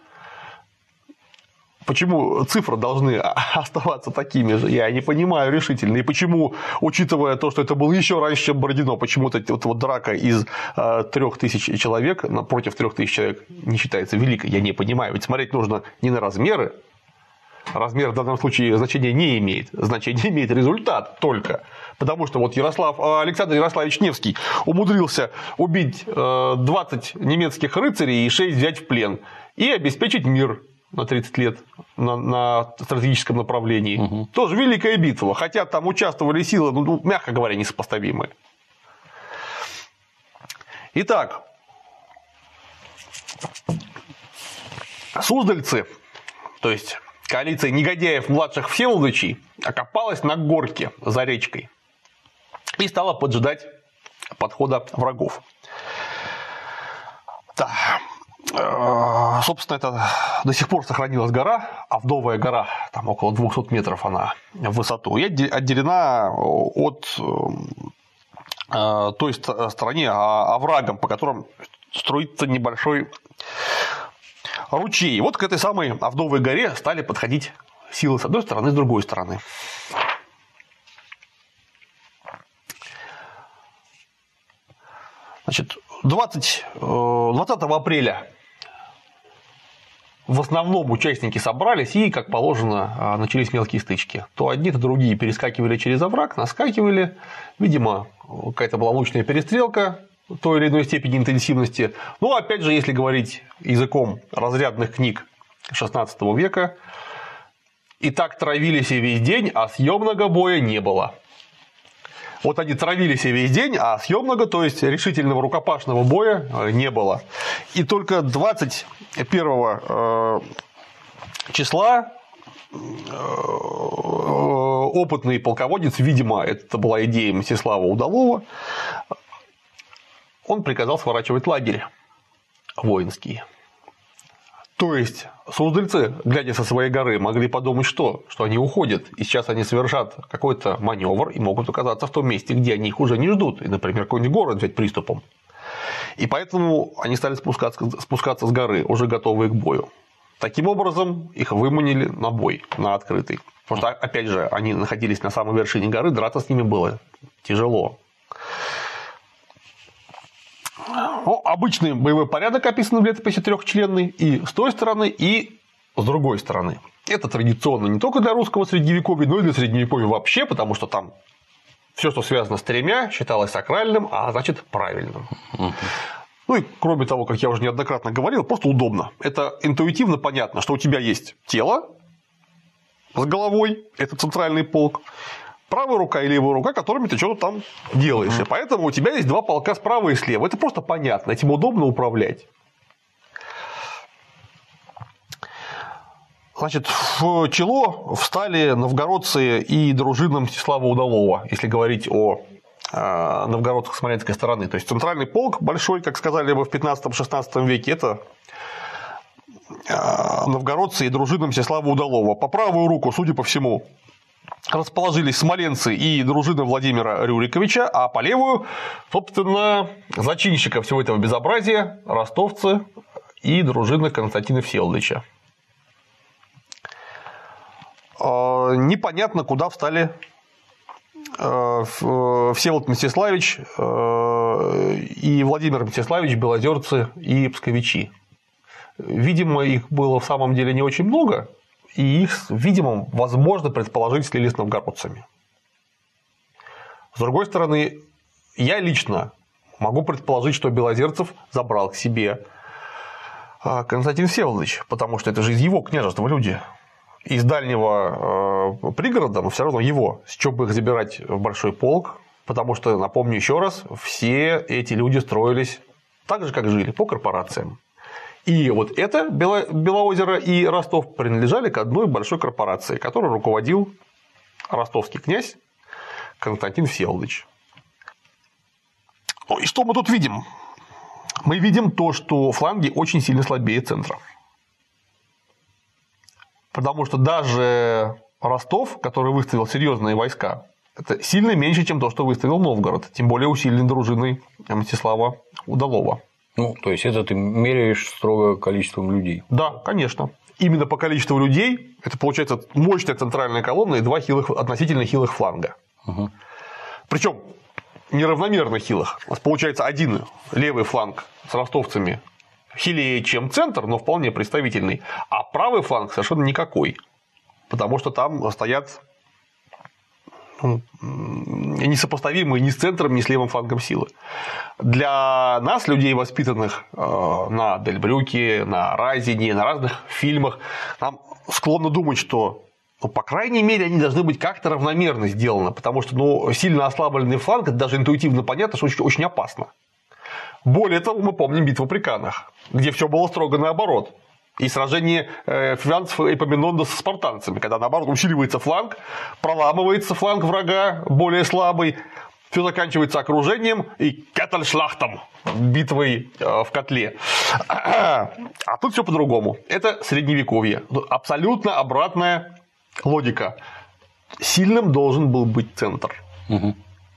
почему цифры должны оставаться такими же, я не понимаю решительно. И почему, учитывая то, что это было еще раньше, чем Бородино, почему вот драка из 3000 человек против 3000 человек не считается великой, я не понимаю. Ведь смотреть нужно не на размеры. Размер в данном случае значения не имеет. Значение имеет результат только. Потому что вот Александр Ярославич Невский умудрился убить 20 немецких рыцарей и 6 взять в плен и обеспечить мир на 30 лет на стратегическом направлении. Тоже великая битва, хотя там участвовали силы, ну, мягко говоря, несопоставимые. Итак, суздальцы, то есть коалиция негодяев младших всеволодовичей, окопалась на горке за речкой и стала поджидать подхода врагов. Да. Собственно, это до сих пор сохранилась гора, Авдовая гора, там около 200 метров она в высоту, и отделена от той стороны оврагом, по которым струится небольшой ручей. Вот к этой самой Авдовой горе стали подходить силы с одной стороны, с другой стороны. Значит, 20 апреля в основном участники собрались и, как положено, начались мелкие стычки. То одни, то другие перескакивали через овраг, наскакивали. Видимо, какая-то была лучная перестрелка той или иной степени интенсивности. Но, опять же, если говорить языком разрядных книг XVI века, и так травились и весь день, а съемного боя не было. Вот они травились и весь день, а съемного, то есть решительного рукопашного боя не было. И только 21 числа опытный полководец, видимо, это была идея Мстислава Удалова, он приказал сворачивать лагерь воинский. То есть суздальцы, глядя со своей горы, могли подумать, что они уходят, и сейчас они совершат какой-то маневр и могут оказаться в том месте, где они их уже не ждут, и, например, какой-нибудь город взять приступом. И поэтому они стали спускаться с горы, уже готовые к бою. Таким образом, их выманили на бой, на открытый. Потому что, опять же, они находились на самой вершине горы, драться с ними было тяжело. Обычный боевой порядок описан в летописи трехчленный и с той стороны, и с другой стороны. Это традиционно не только для русского средневековья, но и для средневековья вообще, потому что там все, что связано с тремя, считалось сакральным, а значит правильным. Ну и кроме того, как я уже неоднократно говорил, просто удобно. Это интуитивно понятно, что у тебя есть тело с головой, это центральный полк, правая рука и левая рука, которыми ты что-то там делаешь. И поэтому у тебя есть два полка справа и слева. Это просто понятно, этим удобно управлять. Значит, в чело встали новгородцы и дружина Мстислава Удалова, если говорить о новгородцах смоленской стороны. То есть центральный полк большой, как сказали бы в 15-16 веке, это новгородцы и дружина Мстислава Удалова. По правую руку, судя по всему, расположились смоленцы и дружина Владимира Рюриковича, а по левую, собственно, зачинщика всего этого безобразия ростовцы и дружина Константина Всеволодовича. Непонятно, куда встали Всеволод Мстиславич и Владимир Мстиславич, белозерцы и псковичи. Видимо, их было в самом деле не очень много, и их, видимо, возможно предположить, слили с новгородцами. С другой стороны, я лично могу предположить, что Белозерцев забрал к себе Константин Всеволодович, потому что это же из его княжества люди. Из дальнего пригорода, но все равно его. С чего бы их забирать в большой полк? Потому что, напомню еще раз, все эти люди строились так же, как жили, по корпорациям. И вот это Белоозеро и Ростов принадлежали к одной большой корпорации, которой руководил ростовский князь Константин Всеволодович. И что мы тут видим? Мы видим то, что фланги очень сильно слабее центра. Потому что даже Ростов, который выставил серьезные войска, это сильно меньше, чем то, что выставил Новгород, тем более усиленной дружиной Мстислава Удалова. Ну, то есть это ты меряешь строго количеством людей. Да, конечно. Именно по количеству людей это получается мощная центральная колонна и два относительно хилых фланга. Угу. Причем неравномерно хилых. У нас получается один левый фланг с ростовцами хилее, чем центр, но вполне представительный, а правый фланг совершенно никакой, потому что там стоят несопоставимые ни с центром, ни с левым флангом силы. Для нас, людей, воспитанных на Дельбрюке, на Разине, на разных фильмах, нам склонно думать, что, по крайней мере, они должны быть как-то равномерно сделаны, потому что сильно ослабленный фланг, это даже интуитивно понятно, что очень, очень опасно. Более того, мы помним битву при Каннах, где все было строго наоборот. И сражение финансов Эпоминонда со спартанцами, когда, наоборот, усиливается фланг, проламывается фланг врага, более слабый, все заканчивается окружением и Кетельшлахтом, битвой в котле. А тут все по-другому. Это средневековье. Абсолютно обратная логика. Сильным должен был быть центр. Угу.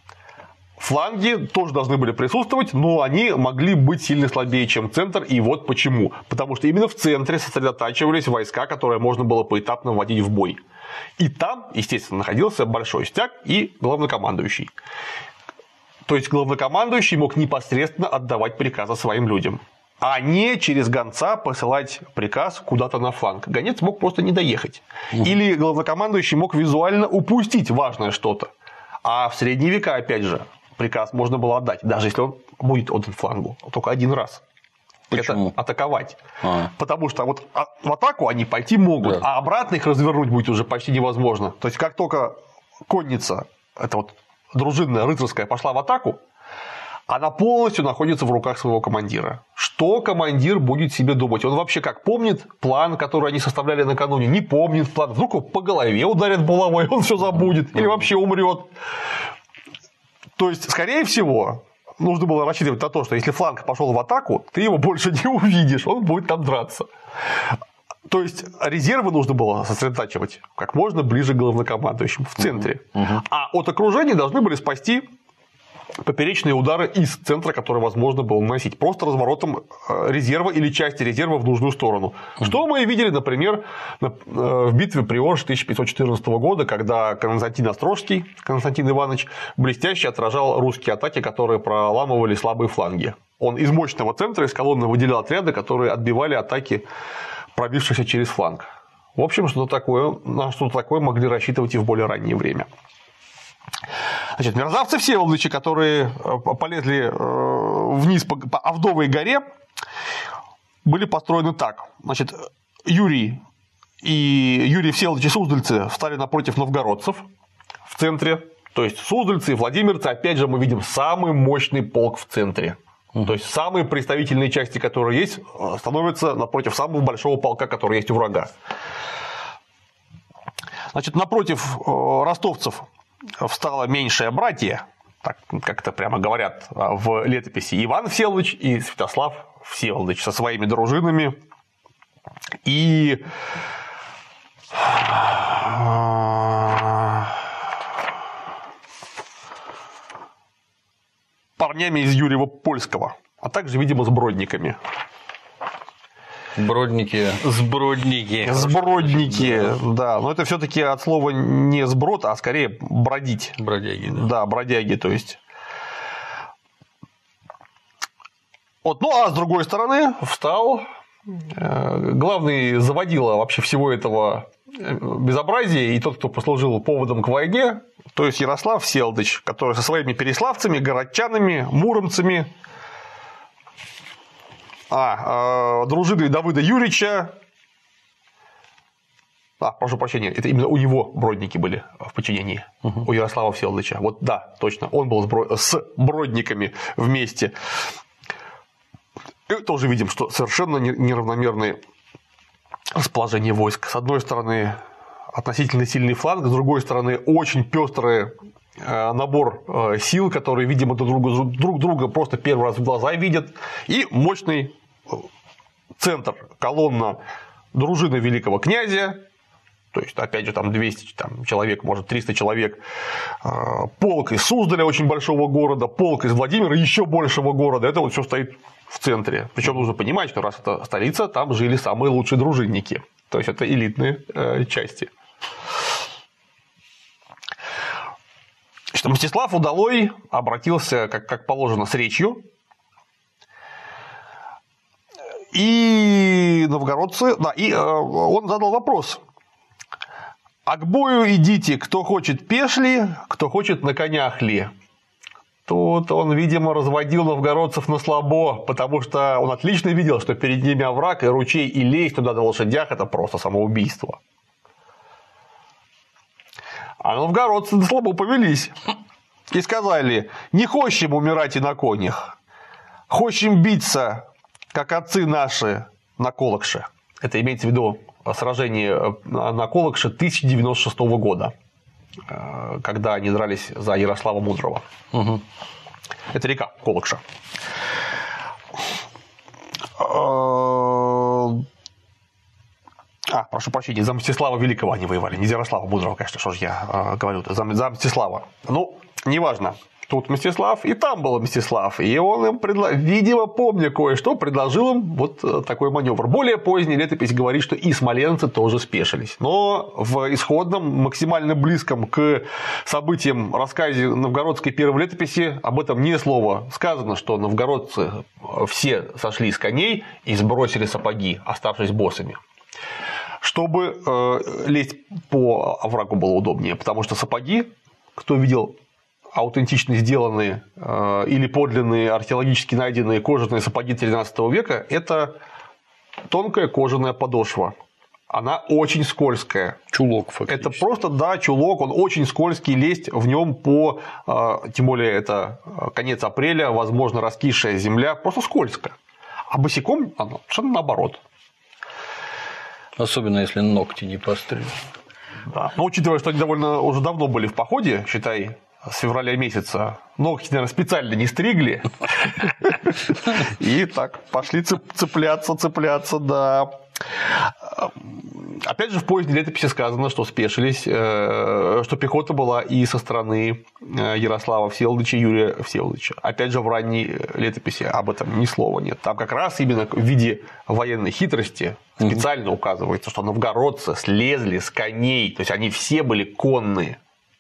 Фланги тоже должны были присутствовать, но они могли быть сильно слабее, чем центр, и вот почему. Потому что именно в центре сосредотачивались войска, которые можно было поэтапно вводить в бой. И там, естественно, находился большой стяг и главнокомандующий. То есть главнокомандующий мог непосредственно отдавать приказы своим людям, а не через гонца посылать приказ куда-то на фланг. Гонец мог просто не доехать. Или главнокомандующий мог визуально упустить важное что-то. А в средние века, опять же, приказ можно было отдать, даже если он будет отдан флангу, только один раз. Почему? Это атаковать. Потому что вот в атаку они пойти могут, а обратно их развернуть будет уже почти невозможно. То есть, как только конница, это вот дружинная, рыцарская, пошла в атаку, она полностью находится в руках своего командира. Что командир будет себе думать? Он вообще как помнит план, который они составляли накануне? Не помнит план. Вдруг его по голове ударят булавой, он все забудет или вообще умрет. То есть, скорее всего, нужно было рассчитывать на то, что если фланг пошел в атаку, ты его больше не увидишь, он будет там драться. То есть резервы нужно было сосредотачивать как можно ближе к главнокомандующему в центре. А от окружения должны были спасти поперечные удары из центра, который возможно было наносить, просто разворотом резерва или части резерва в нужную сторону. Что мы и видели, например, в битве при Орше 1514 года, когда Константин Острожский, Константин Иванович, блестяще отражал русские атаки, которые проламывали слабые фланги. Он из мощного центра, из колонны выделял отряды, которые отбивали атаки, пробившихся через фланг. В общем, на что-то такое могли рассчитывать и в более раннее время. Значит, мерзавцы Всеволодовичи, которые полезли вниз по Авдовой горе, были построены так. Значит, Юрий Всеволодович и Суздальцы встали напротив новгородцев в центре. То есть суздальцы и владимирцы, опять же, мы видим самый мощный полк в центре. То есть самые представительные части, которые есть, становятся напротив самого большого полка, который есть у врага. Значит, напротив ростовцев встало меньшее братье, так как это прямо говорят в летописи, Иван Всеволодович и Святослав Всеволодович со своими дружинами и парнями из Юрьева-Польского, а также, видимо, с бродниками. Сбродники. Сбродники, да. Но это все-таки от слова не сброд, а скорее бродить. Бродяги, да. Да, бродяги, то есть. Вот. Ну а с другой стороны встал главный заводила вообще всего этого безобразия, и тот, кто послужил поводом к войне, то есть Ярослав Всеволодович, который со своими переславцами, городчанами, муромцами, дружиной Давыда Юрьевича, прошу прощения, это именно у него бродники были в подчинении, у Ярослава Всеволодовича. Вот да, точно, он был с бродниками вместе. И тоже видим, что совершенно неравномерные расположение войск. С одной стороны, относительно сильный фланг, с другой стороны, очень пестрый набор сил, которые, видимо, друг друга просто первый раз в глаза видят, и мощный центр, колонна дружины великого князя, то есть, опять же, там 200 человек, может, 300 человек, полк из Суздаля, очень большого города, полк из Владимира, еще большего города, это вот все стоит в центре. Причем нужно понимать, что раз это столица, там жили самые лучшие дружинники, то есть, это элитные части. Мстислав Удалой обратился, как положено, с речью, и новгородцы, он задал вопрос: а к бою идите, кто хочет пешли, кто хочет на конях ли. Тут он, видимо, разводил новгородцев на слабо, потому что он отлично видел, что перед ними овраг и ручей, и лезть туда на лошадях – это просто самоубийство. А новгородцы на слабо повелись и сказали: не хочем умирать и на конях, хочем биться, как отцы наши на Колокше. Это имеется в виду сражение на Колокше 1096 года, когда они дрались за Ярослава Мудрого. Угу. Это река Колокша. Прошу прощения, за Мстислава Великого они воевали, не за Ярослава Мудрого, конечно, что же я говорю-то, за Мстислава. Ну, неважно. Тут Мстислав, и там был Мстислав, и он им, видимо, помня кое-что, предложил им вот такой маневр. Более поздняя летопись говорит, что и смоленцы тоже спешились. Но в исходном, максимально близком к событиям рассказе новгородской первой летописи об этом ни слова. Сказано, что новгородцы все сошли с коней и сбросили сапоги, оставшись боссами, чтобы лезть по оврагу было удобнее, потому что сапоги, кто видел аутентично сделанные или подлинные археологически найденные кожаные сапоги XIII века, это тонкая кожаная подошва. Она очень скользкая. Чулок фактически. Это просто, да, чулок, он очень скользкий, лезть в нем тем более это конец апреля, возможно, раскисшая земля, просто скользко. А босиком оно совершенно наоборот. Особенно если ногти не постричь. Да. Но учитывая, что они довольно уже давно были в походе, считай, с февраля месяца, ногти, наверное, специально не стригли. И так пошли цепляться, да. Опять же, в поздней летописи сказано, что спешились, что пехота была и со стороны Ярослава Всеволодовича и Юрия Всеволодовича. Опять же, в ранней летописи об этом ни слова нет. Там как раз именно в виде военной хитрости специально указывается, что новгородцы слезли с коней, то есть они все были конные.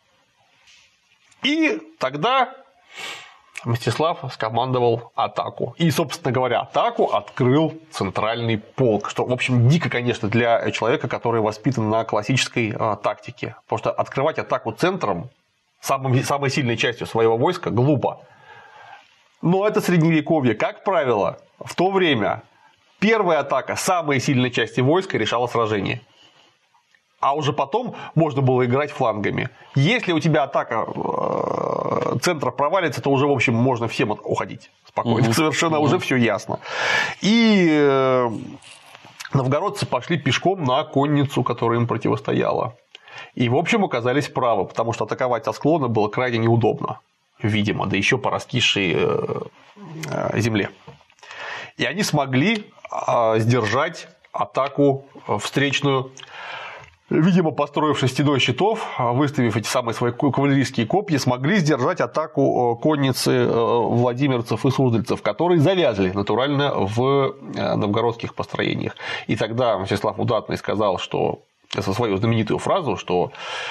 И тогда Мстислав скомандовал атаку. И, собственно говоря, атаку открыл центральный полк. Что, в общем, дико, конечно, для человека, который воспитан на классической тактике. Потому что открывать атаку центром, самой сильной частью своего войска, глупо. Но это средневековье. Как правило, в то время первая атака самой сильной части войска решала сражение. А уже потом можно было играть флангами. Если у тебя атака центра провалится, то уже, в общем, можно всем уходить спокойно. Совершенно уже все ясно. И новгородцы пошли пешком на конницу, которая им противостояла. И, в общем, оказались правы, потому что атаковать со склона было крайне неудобно, видимо, да еще по раскисшей земле. И они смогли сдержать атаку встречную, видимо, построившись стеной щитов, выставив эти самые свои кавалерийские копья, смогли сдержать атаку конницы владимирцев и суздальцев, которые завязли натурально в новгородских построениях. И тогда Мстислав Удатный сказал, что свою знаменитую фразу, что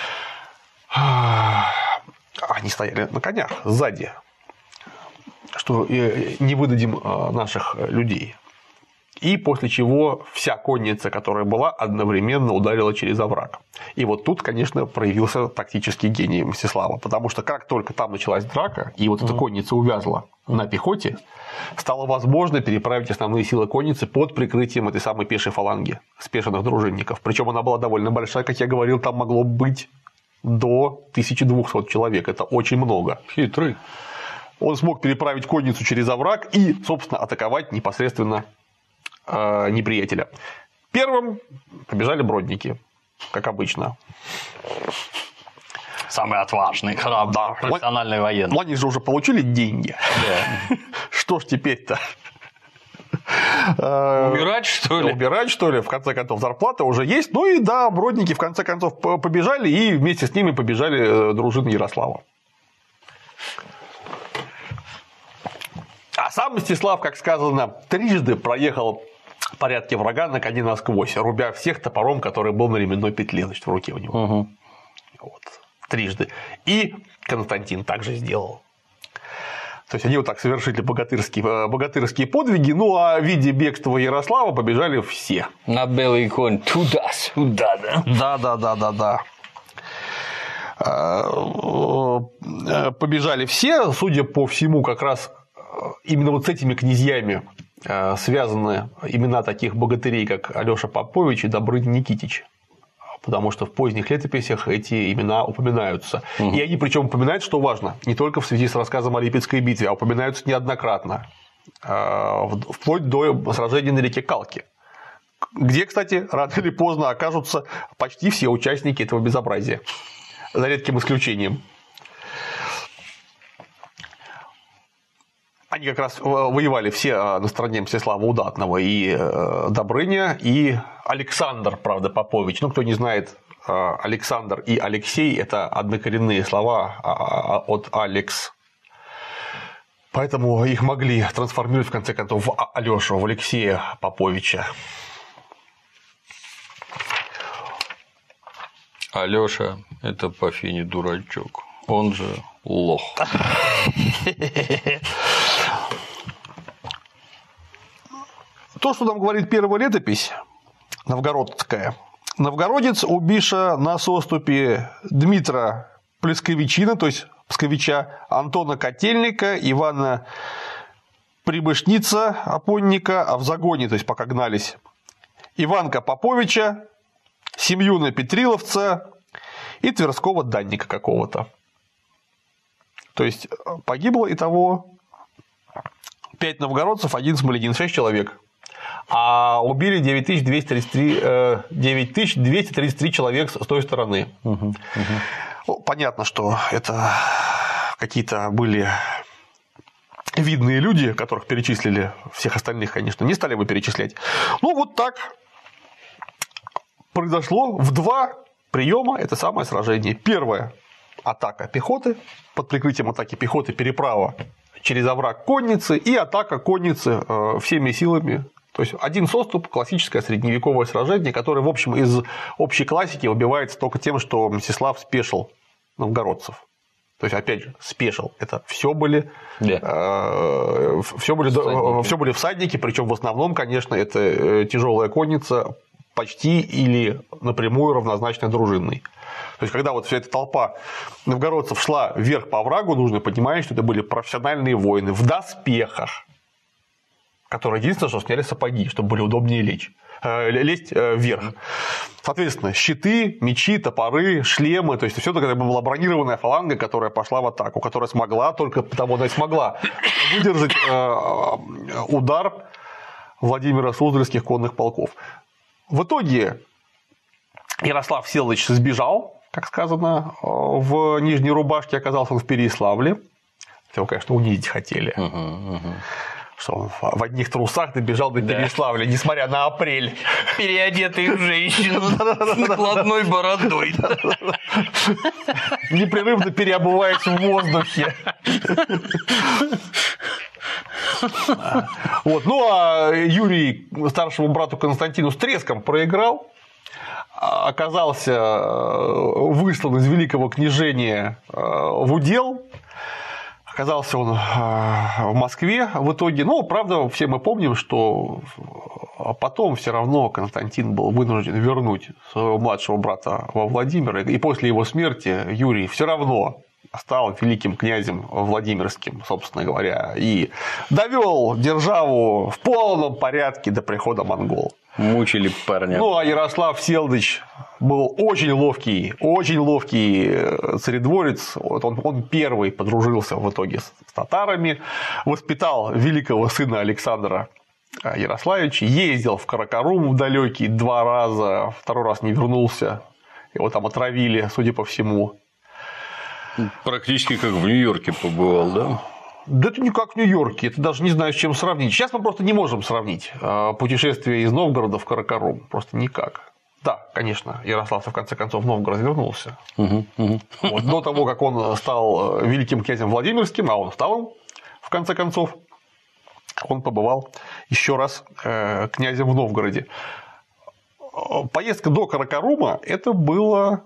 они стояли на конях сзади, что не выдадим наших людей. и после чего вся конница, которая была, одновременно ударила через овраг. И вот тут, конечно, проявился тактический гений Мстислава, потому что как только там началась драка, и вот эта конница увязла на пехоте, стало возможно переправить основные силы конницы под прикрытием этой самой пешей фаланги спешенных дружинников. Причем она была довольно большая, как я говорил, там могло быть до 1200 человек. Это очень много. Хитрый. Он смог переправить конницу через овраг и, собственно, атаковать непосредственно неприятеля. Первым побежали бродники, как обычно. Самый отважный, храбрый, да. Профессиональный военный. Но они же уже получили деньги. Да. Что ж теперь-то? Умирать, что ли? Умирать, что ли? В конце концов, зарплата уже есть. Ну и да, бродники в конце концов побежали, и вместе с ними побежали дружины Ярослава. А сам Мстислав, как сказано, трижды проехал порядки врага на коне насквозь, рубя всех топором, который был на ременной петле, значит, в руке у него. Угу. Вот. Трижды. И Константин также сделал. То есть они вот так совершили богатырские подвиги, ну а в виде бегства Ярослава побежали все. На белый конь туда-сюда, да? Да. Побежали все, судя по всему, как раз именно вот с этими князьями связаны имена таких богатырей, как Алёша Попович и Добрыня Никитич. Потому что в поздних летописях эти имена упоминаются. И они причем упоминают, что важно, не только в связи с рассказом о Липецкой битве, а упоминаются неоднократно, вплоть до сражения на реке Калки, где, кстати, рано или поздно окажутся почти все участники этого безобразия, за редким исключением. Они как раз воевали все на стороне Мстислава Удатного, и Добрыня, и Александр, правда, Попович. Ну, кто не знает, Александр и Алексей – это однокоренные слова от «Алекс». Поэтому их могли трансформировать, в конце концов, в Алёшу, в Алексея Поповича. Алёша – это по Фине дурачок, он же лох. То, что нам говорит первая летопись, новгородская. Новгородец у Биша на соступе Дмитра Плесковичина, то есть Псковича, Антона Котельника, Ивана Прибышница, Апонника, а в загоне, то есть пока гнались, Иванка Поповича, Семьюна Петриловца и Тверского Данника какого-то. То есть погибло итого 5 новгородцев, 1 смолянин, 6 человек. А убили 9233 человек с той стороны. Ну, понятно, что это какие-то были видные люди, которых перечислили, всех остальных, конечно, не стали бы перечислять. Ну, вот так произошло в 2 приема это самое сражение. Первое – атака пехоты, под прикрытием атаки пехоты переправа через овраг конницы и атака конницы всеми силами. То есть один соступ, классическое средневековое сражение, которое, в общем, из общей классики выбивается только тем, что Мстислав спешил новгородцев. То есть, опять же, спешил. Это все были всадники, причем в основном, конечно, это тяжелая конница, почти или напрямую равнозначная дружинной. То есть, когда вот вся эта толпа новгородцев шла вверх по оврагу, нужно понимать, что это были профессиональные воины в доспехах, которые единственное, что сняли сапоги, чтобы были удобнее лезть вверх. Соответственно, щиты, мечи, топоры, шлемы, то есть все это была бронированная фаланга, которая пошла в атаку, которая смогла, только потому она и смогла выдержать удар Владимира Суздальских конных полков. В итоге Ярослав Всеволодович сбежал, как сказано, в Нижней Рубашке, оказался он в Переяславле. Его, конечно, унизить хотели. Что он в одних трусах добежал до Переяславля, несмотря на апрель. Переодетый в женщину с накладной бородой. Непрерывно переобуваясь в воздухе. Вот. Ну, а Юрий старшему брату Константину с треском проиграл, оказался выслан из Великого княжения в удел, Оказался он в Москве в итоге. Но, правда, все мы помним, что потом все равно Константин был вынужден вернуть своего младшего брата во Владимир. И после его смерти Юрий все равно стал великим князем Владимирским, собственно говоря, и довел державу в полном порядке до прихода монгол. Мучили парня. Ну, а Ярослав Всеволодович был очень ловкий царедворец. Вот он первый подружился в итоге с татарами, воспитал великого сына Александра Ярославича, ездил в Каракарум в далекий 2 раза, 2-й раз не вернулся, его там отравили, судя по всему. Практически как в Нью-Йорке побывал, да? Да это не как в Нью-Йорке, это даже не знаю, с чем сравнить. Сейчас мы просто не можем сравнить путешествие из Новгорода в Каракарум, просто никак. Да, конечно, Ярослав в конце концов в Новгород вернулся. Вот, до того, как он стал великим князем Владимирским, а он стал им, в конце концов, он побывал еще раз князем в Новгороде. Поездка до Каракарума – это было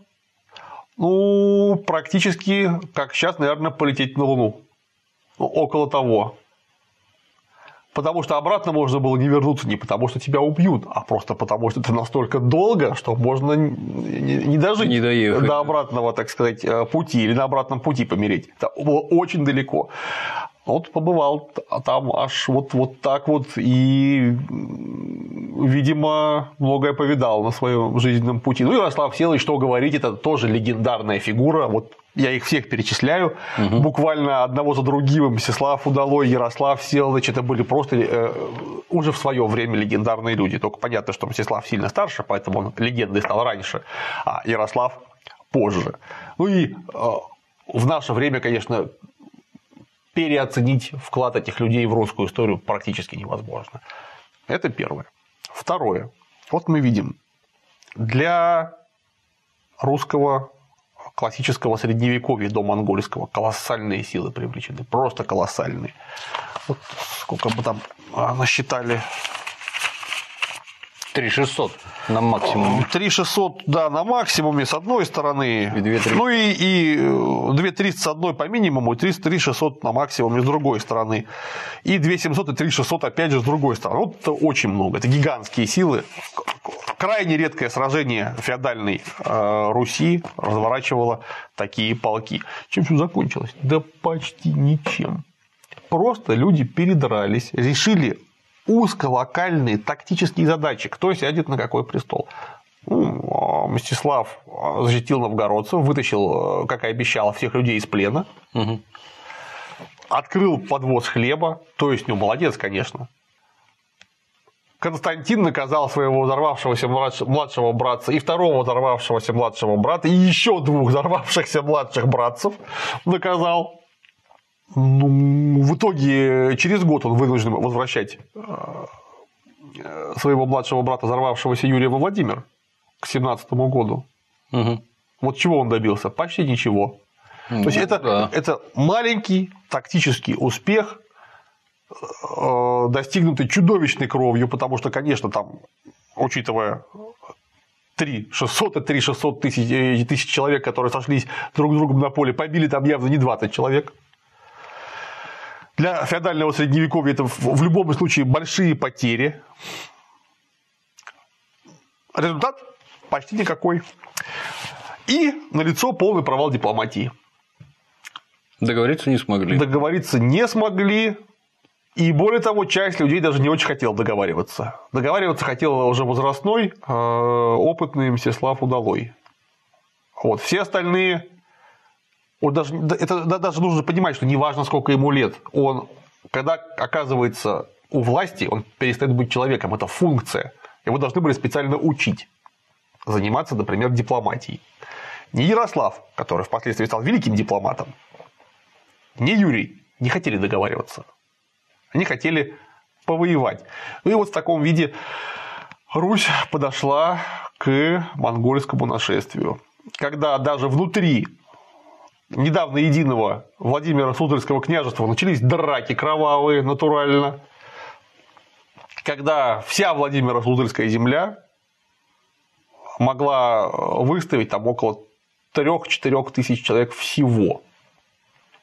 практически, как сейчас, наверное, полететь на Луну. Около того. Потому что обратно можно было не вернуться не потому, что тебя убьют, а просто потому, что это настолько долго, что можно не дожить не доехать до обратного, так сказать, пути или на обратном пути помереть. Это было очень далеко. Вот побывал там аж вот так вот и, видимо, многое повидал на своем жизненном пути. Ну, Ярослав Всеволодович, что говорить, это тоже легендарная фигура. Вот я их всех перечисляю, буквально одного за другим. Мстислав Удалой, Ярослав Всеволодович, это были просто уже в свое время легендарные люди. Только понятно, что Мстислав сильно старше, поэтому он легендой стал раньше, а Ярослав позже. Ну и в наше время, конечно, переоценить вклад этих людей в русскую историю практически невозможно. Это первое. Второе. Вот мы видим, для русского классического средневековья до монгольского колоссальные силы привлечены, просто колоссальные. Вот сколько бы там насчитали. 3600 на максимуме. 3600, да, на максимуме с одной стороны. И 2300. Ну и 2300 с одной по минимуму, и 3600 на максимуме с другой стороны. И 2700 и 3600 опять же с другой стороны. Вот это очень много. Это гигантские силы. Крайне редкое сражение феодальной Руси разворачивало такие полки. Чем все закончилось? Да почти ничем. Просто люди передрались, решили узколокальные тактические задачи. Кто сядет на какой престол? Мстислав защитил новгородцев, вытащил, как и обещал, всех людей из плена, открыл подвоз хлеба, то есть, молодец, конечно. Константин наказал своего взорвавшегося младшего братца и второго взорвавшегося младшего брата, и еще 2 взорвавшихся младших братцев наказал. Ну, в итоге через год он вынужден возвращать своего младшего брата, взорвавшегося Юрия во Владимир к 17 году. Вот чего он добился? Почти ничего. То есть это маленький тактический успех, достигнутый чудовищной кровью, потому что, конечно, там, учитывая 3600 и 3600 тысяч человек, которые сошлись друг с другом на поле, побили там явно не 20 человек. Для феодального средневековья это в любом случае большие потери. Результат почти никакой. И налицо полный провал дипломатии. Договориться не смогли. Договориться не смогли. И более того, часть людей даже не очень хотела договариваться. Договариваться хотел уже возрастной, опытный Мстислав Удалой. Вот. Все остальные. Вот даже нужно понимать, что неважно, сколько ему лет, он, когда оказывается у власти, он перестает быть человеком, это функция. Его должны были специально учить заниматься, например, дипломатией. Не Ярослав, который впоследствии стал великим дипломатом, не Юрий не хотели договариваться. Они хотели повоевать. Ну и вот в таком виде Русь подошла к монгольскому нашествию. Когда даже внутри недавно единого Владимира Суздальского княжества начались драки кровавые, натурально. Когда вся Владимира Суздальская земля могла выставить там около 3-4 тысяч человек всего.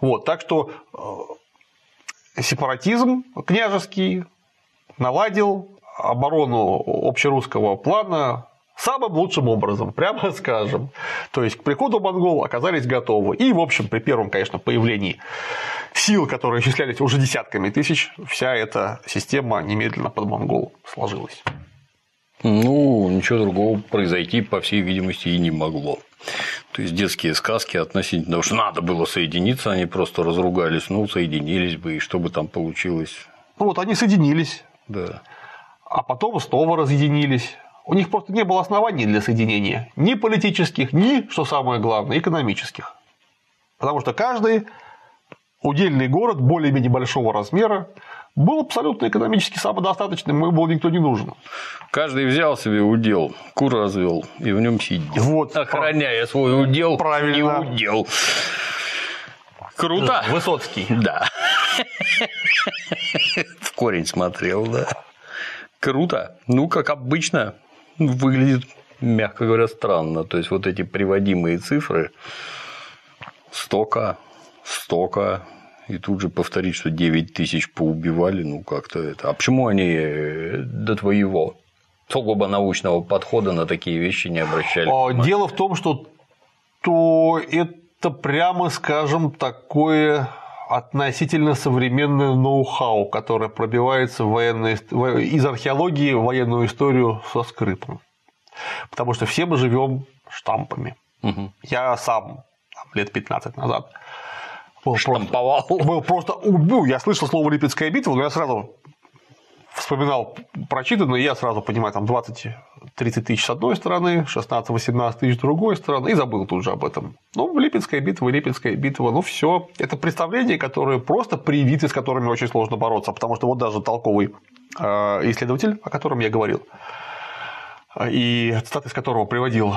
Вот, так что сепаратизм княжеский наладил оборону общерусского плана самым лучшим образом, прямо скажем. То есть к приходу монгол оказались готовы. И, в общем, при первом, конечно, появлении сил, которые исчислялись уже десятками тысяч, вся эта система немедленно под монгол сложилась. Ну, ничего другого произойти, по всей видимости, и не могло. То есть детские сказки относительно того, что надо было соединиться, они просто разругались, ну, соединились бы, и что бы там получилось. Ну вот они соединились, да. А потом снова разъединились. У них просто не было оснований для соединения ни политических, ни, что самое главное, экономических. Потому что каждый удельный город более-менее большого размера был абсолютно экономически самодостаточным, ему был никто не нужен. Каждый взял себе удел, кур развел и в нем сидел, вот, охраняя свой удел, правильно. Не удел. Круто. Высоцкий. Да. В корень смотрел, да. Круто. Ну, как обычно, выглядит, мягко говоря, странно. То есть вот эти приводимые цифры столько. И тут же повторить, что 9 тысяч поубивали, ну как-то это. А почему они до твоего сугубо научного подхода на такие вещи не обращали внимания? Дело в том, что это, прямо скажем, такое относительно современное ноу-хау, которое пробивается из археологии в военную историю со скрипом. Потому что все мы живем штампами. Угу. Я сам лет 15 назад штамповал. Был просто я слышал слово Липецкая битва, но я сразу вспоминал прочитанное, и я сразу понимаю, там 20-30 тысяч с одной стороны, 16-18 тысяч с другой стороны, и забыл тут же об этом. Ну, Липецкая битва, ну все. Это представления, которые просто привиты, с которыми очень сложно бороться, потому что вот даже толковый исследователь, о котором я говорил, и цитаты из которого приводил,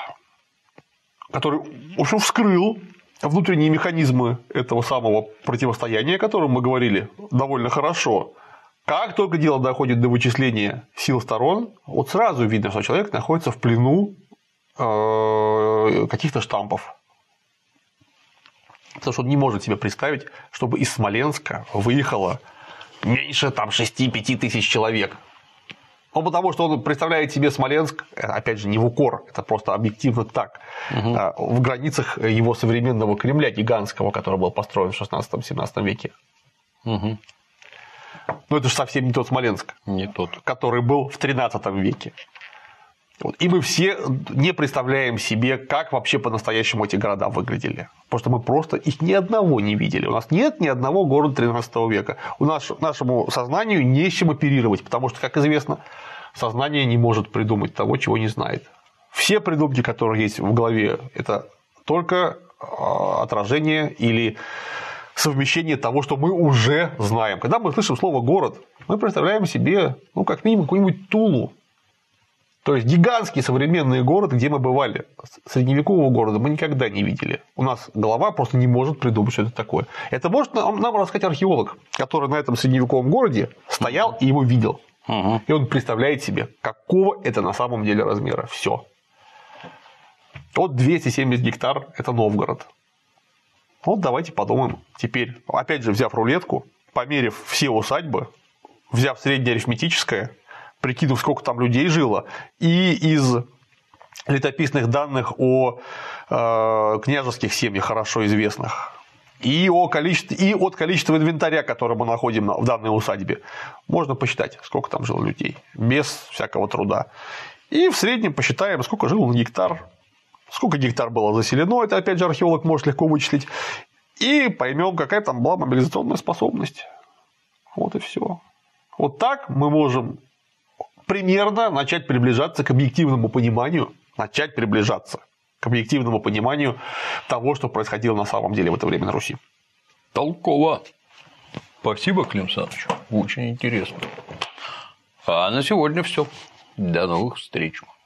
который, в общем, вскрыл внутренние механизмы этого самого противостояния, о котором мы говорили довольно хорошо. Как только дело доходит до вычисления сил сторон, вот сразу видно, что человек находится в плену каких-то штампов. Потому что он не может себе представить, чтобы из Смоленска выехало меньше там 6-5 тысяч человек. Ну, потому что он представляет себе Смоленск, опять же, не в укор, это просто объективно так, в границах его современного Кремля гигантского, который был построен в 16-17 веке. Угу. Но это же совсем не тот Смоленск, не тот, который был в 13 веке. Вот. И мы все не представляем себе, как вообще по-настоящему эти города выглядели. Потому что мы просто их ни одного не видели. У нас нет ни одного города 13 века. Нашему сознанию не с чем оперировать, потому что, как известно, сознание не может придумать того, чего не знает. Все придумки, которые есть в голове, это только отражение или совмещение того, что мы уже знаем. Когда мы слышим слово «город», мы представляем себе, ну, как минимум, какую-нибудь Тулу. То есть гигантский современный город, где мы бывали. Средневекового города мы никогда не видели. У нас голова просто не может придумать, что это такое. Это может нам рассказать археолог, который на этом средневековом городе стоял и его видел. Угу. И он представляет себе, какого это на самом деле размера. Все. Вот 270 гектар – это Новгород. Вот давайте подумаем теперь, опять же, взяв рулетку, померив все усадьбы, взяв среднее арифметическое, прикинув, сколько там людей жило, и из летописных данных о княжеских семьях, хорошо известных, и от количества инвентаря, который мы находим в данной усадьбе, можно посчитать, сколько там жило людей, без всякого труда. И в среднем посчитаем, сколько жило на гектар, сколько гектар было заселено, это, опять же, археолог может легко вычислить, и поймем, какая там была мобилизационная способность. Вот и все. Вот так мы можем примерно начать приближаться к объективному пониманию того, что происходило на самом деле в это время на Руси. Толково. Спасибо, Клим Саныч. Очень интересно. А на сегодня все. До новых встреч.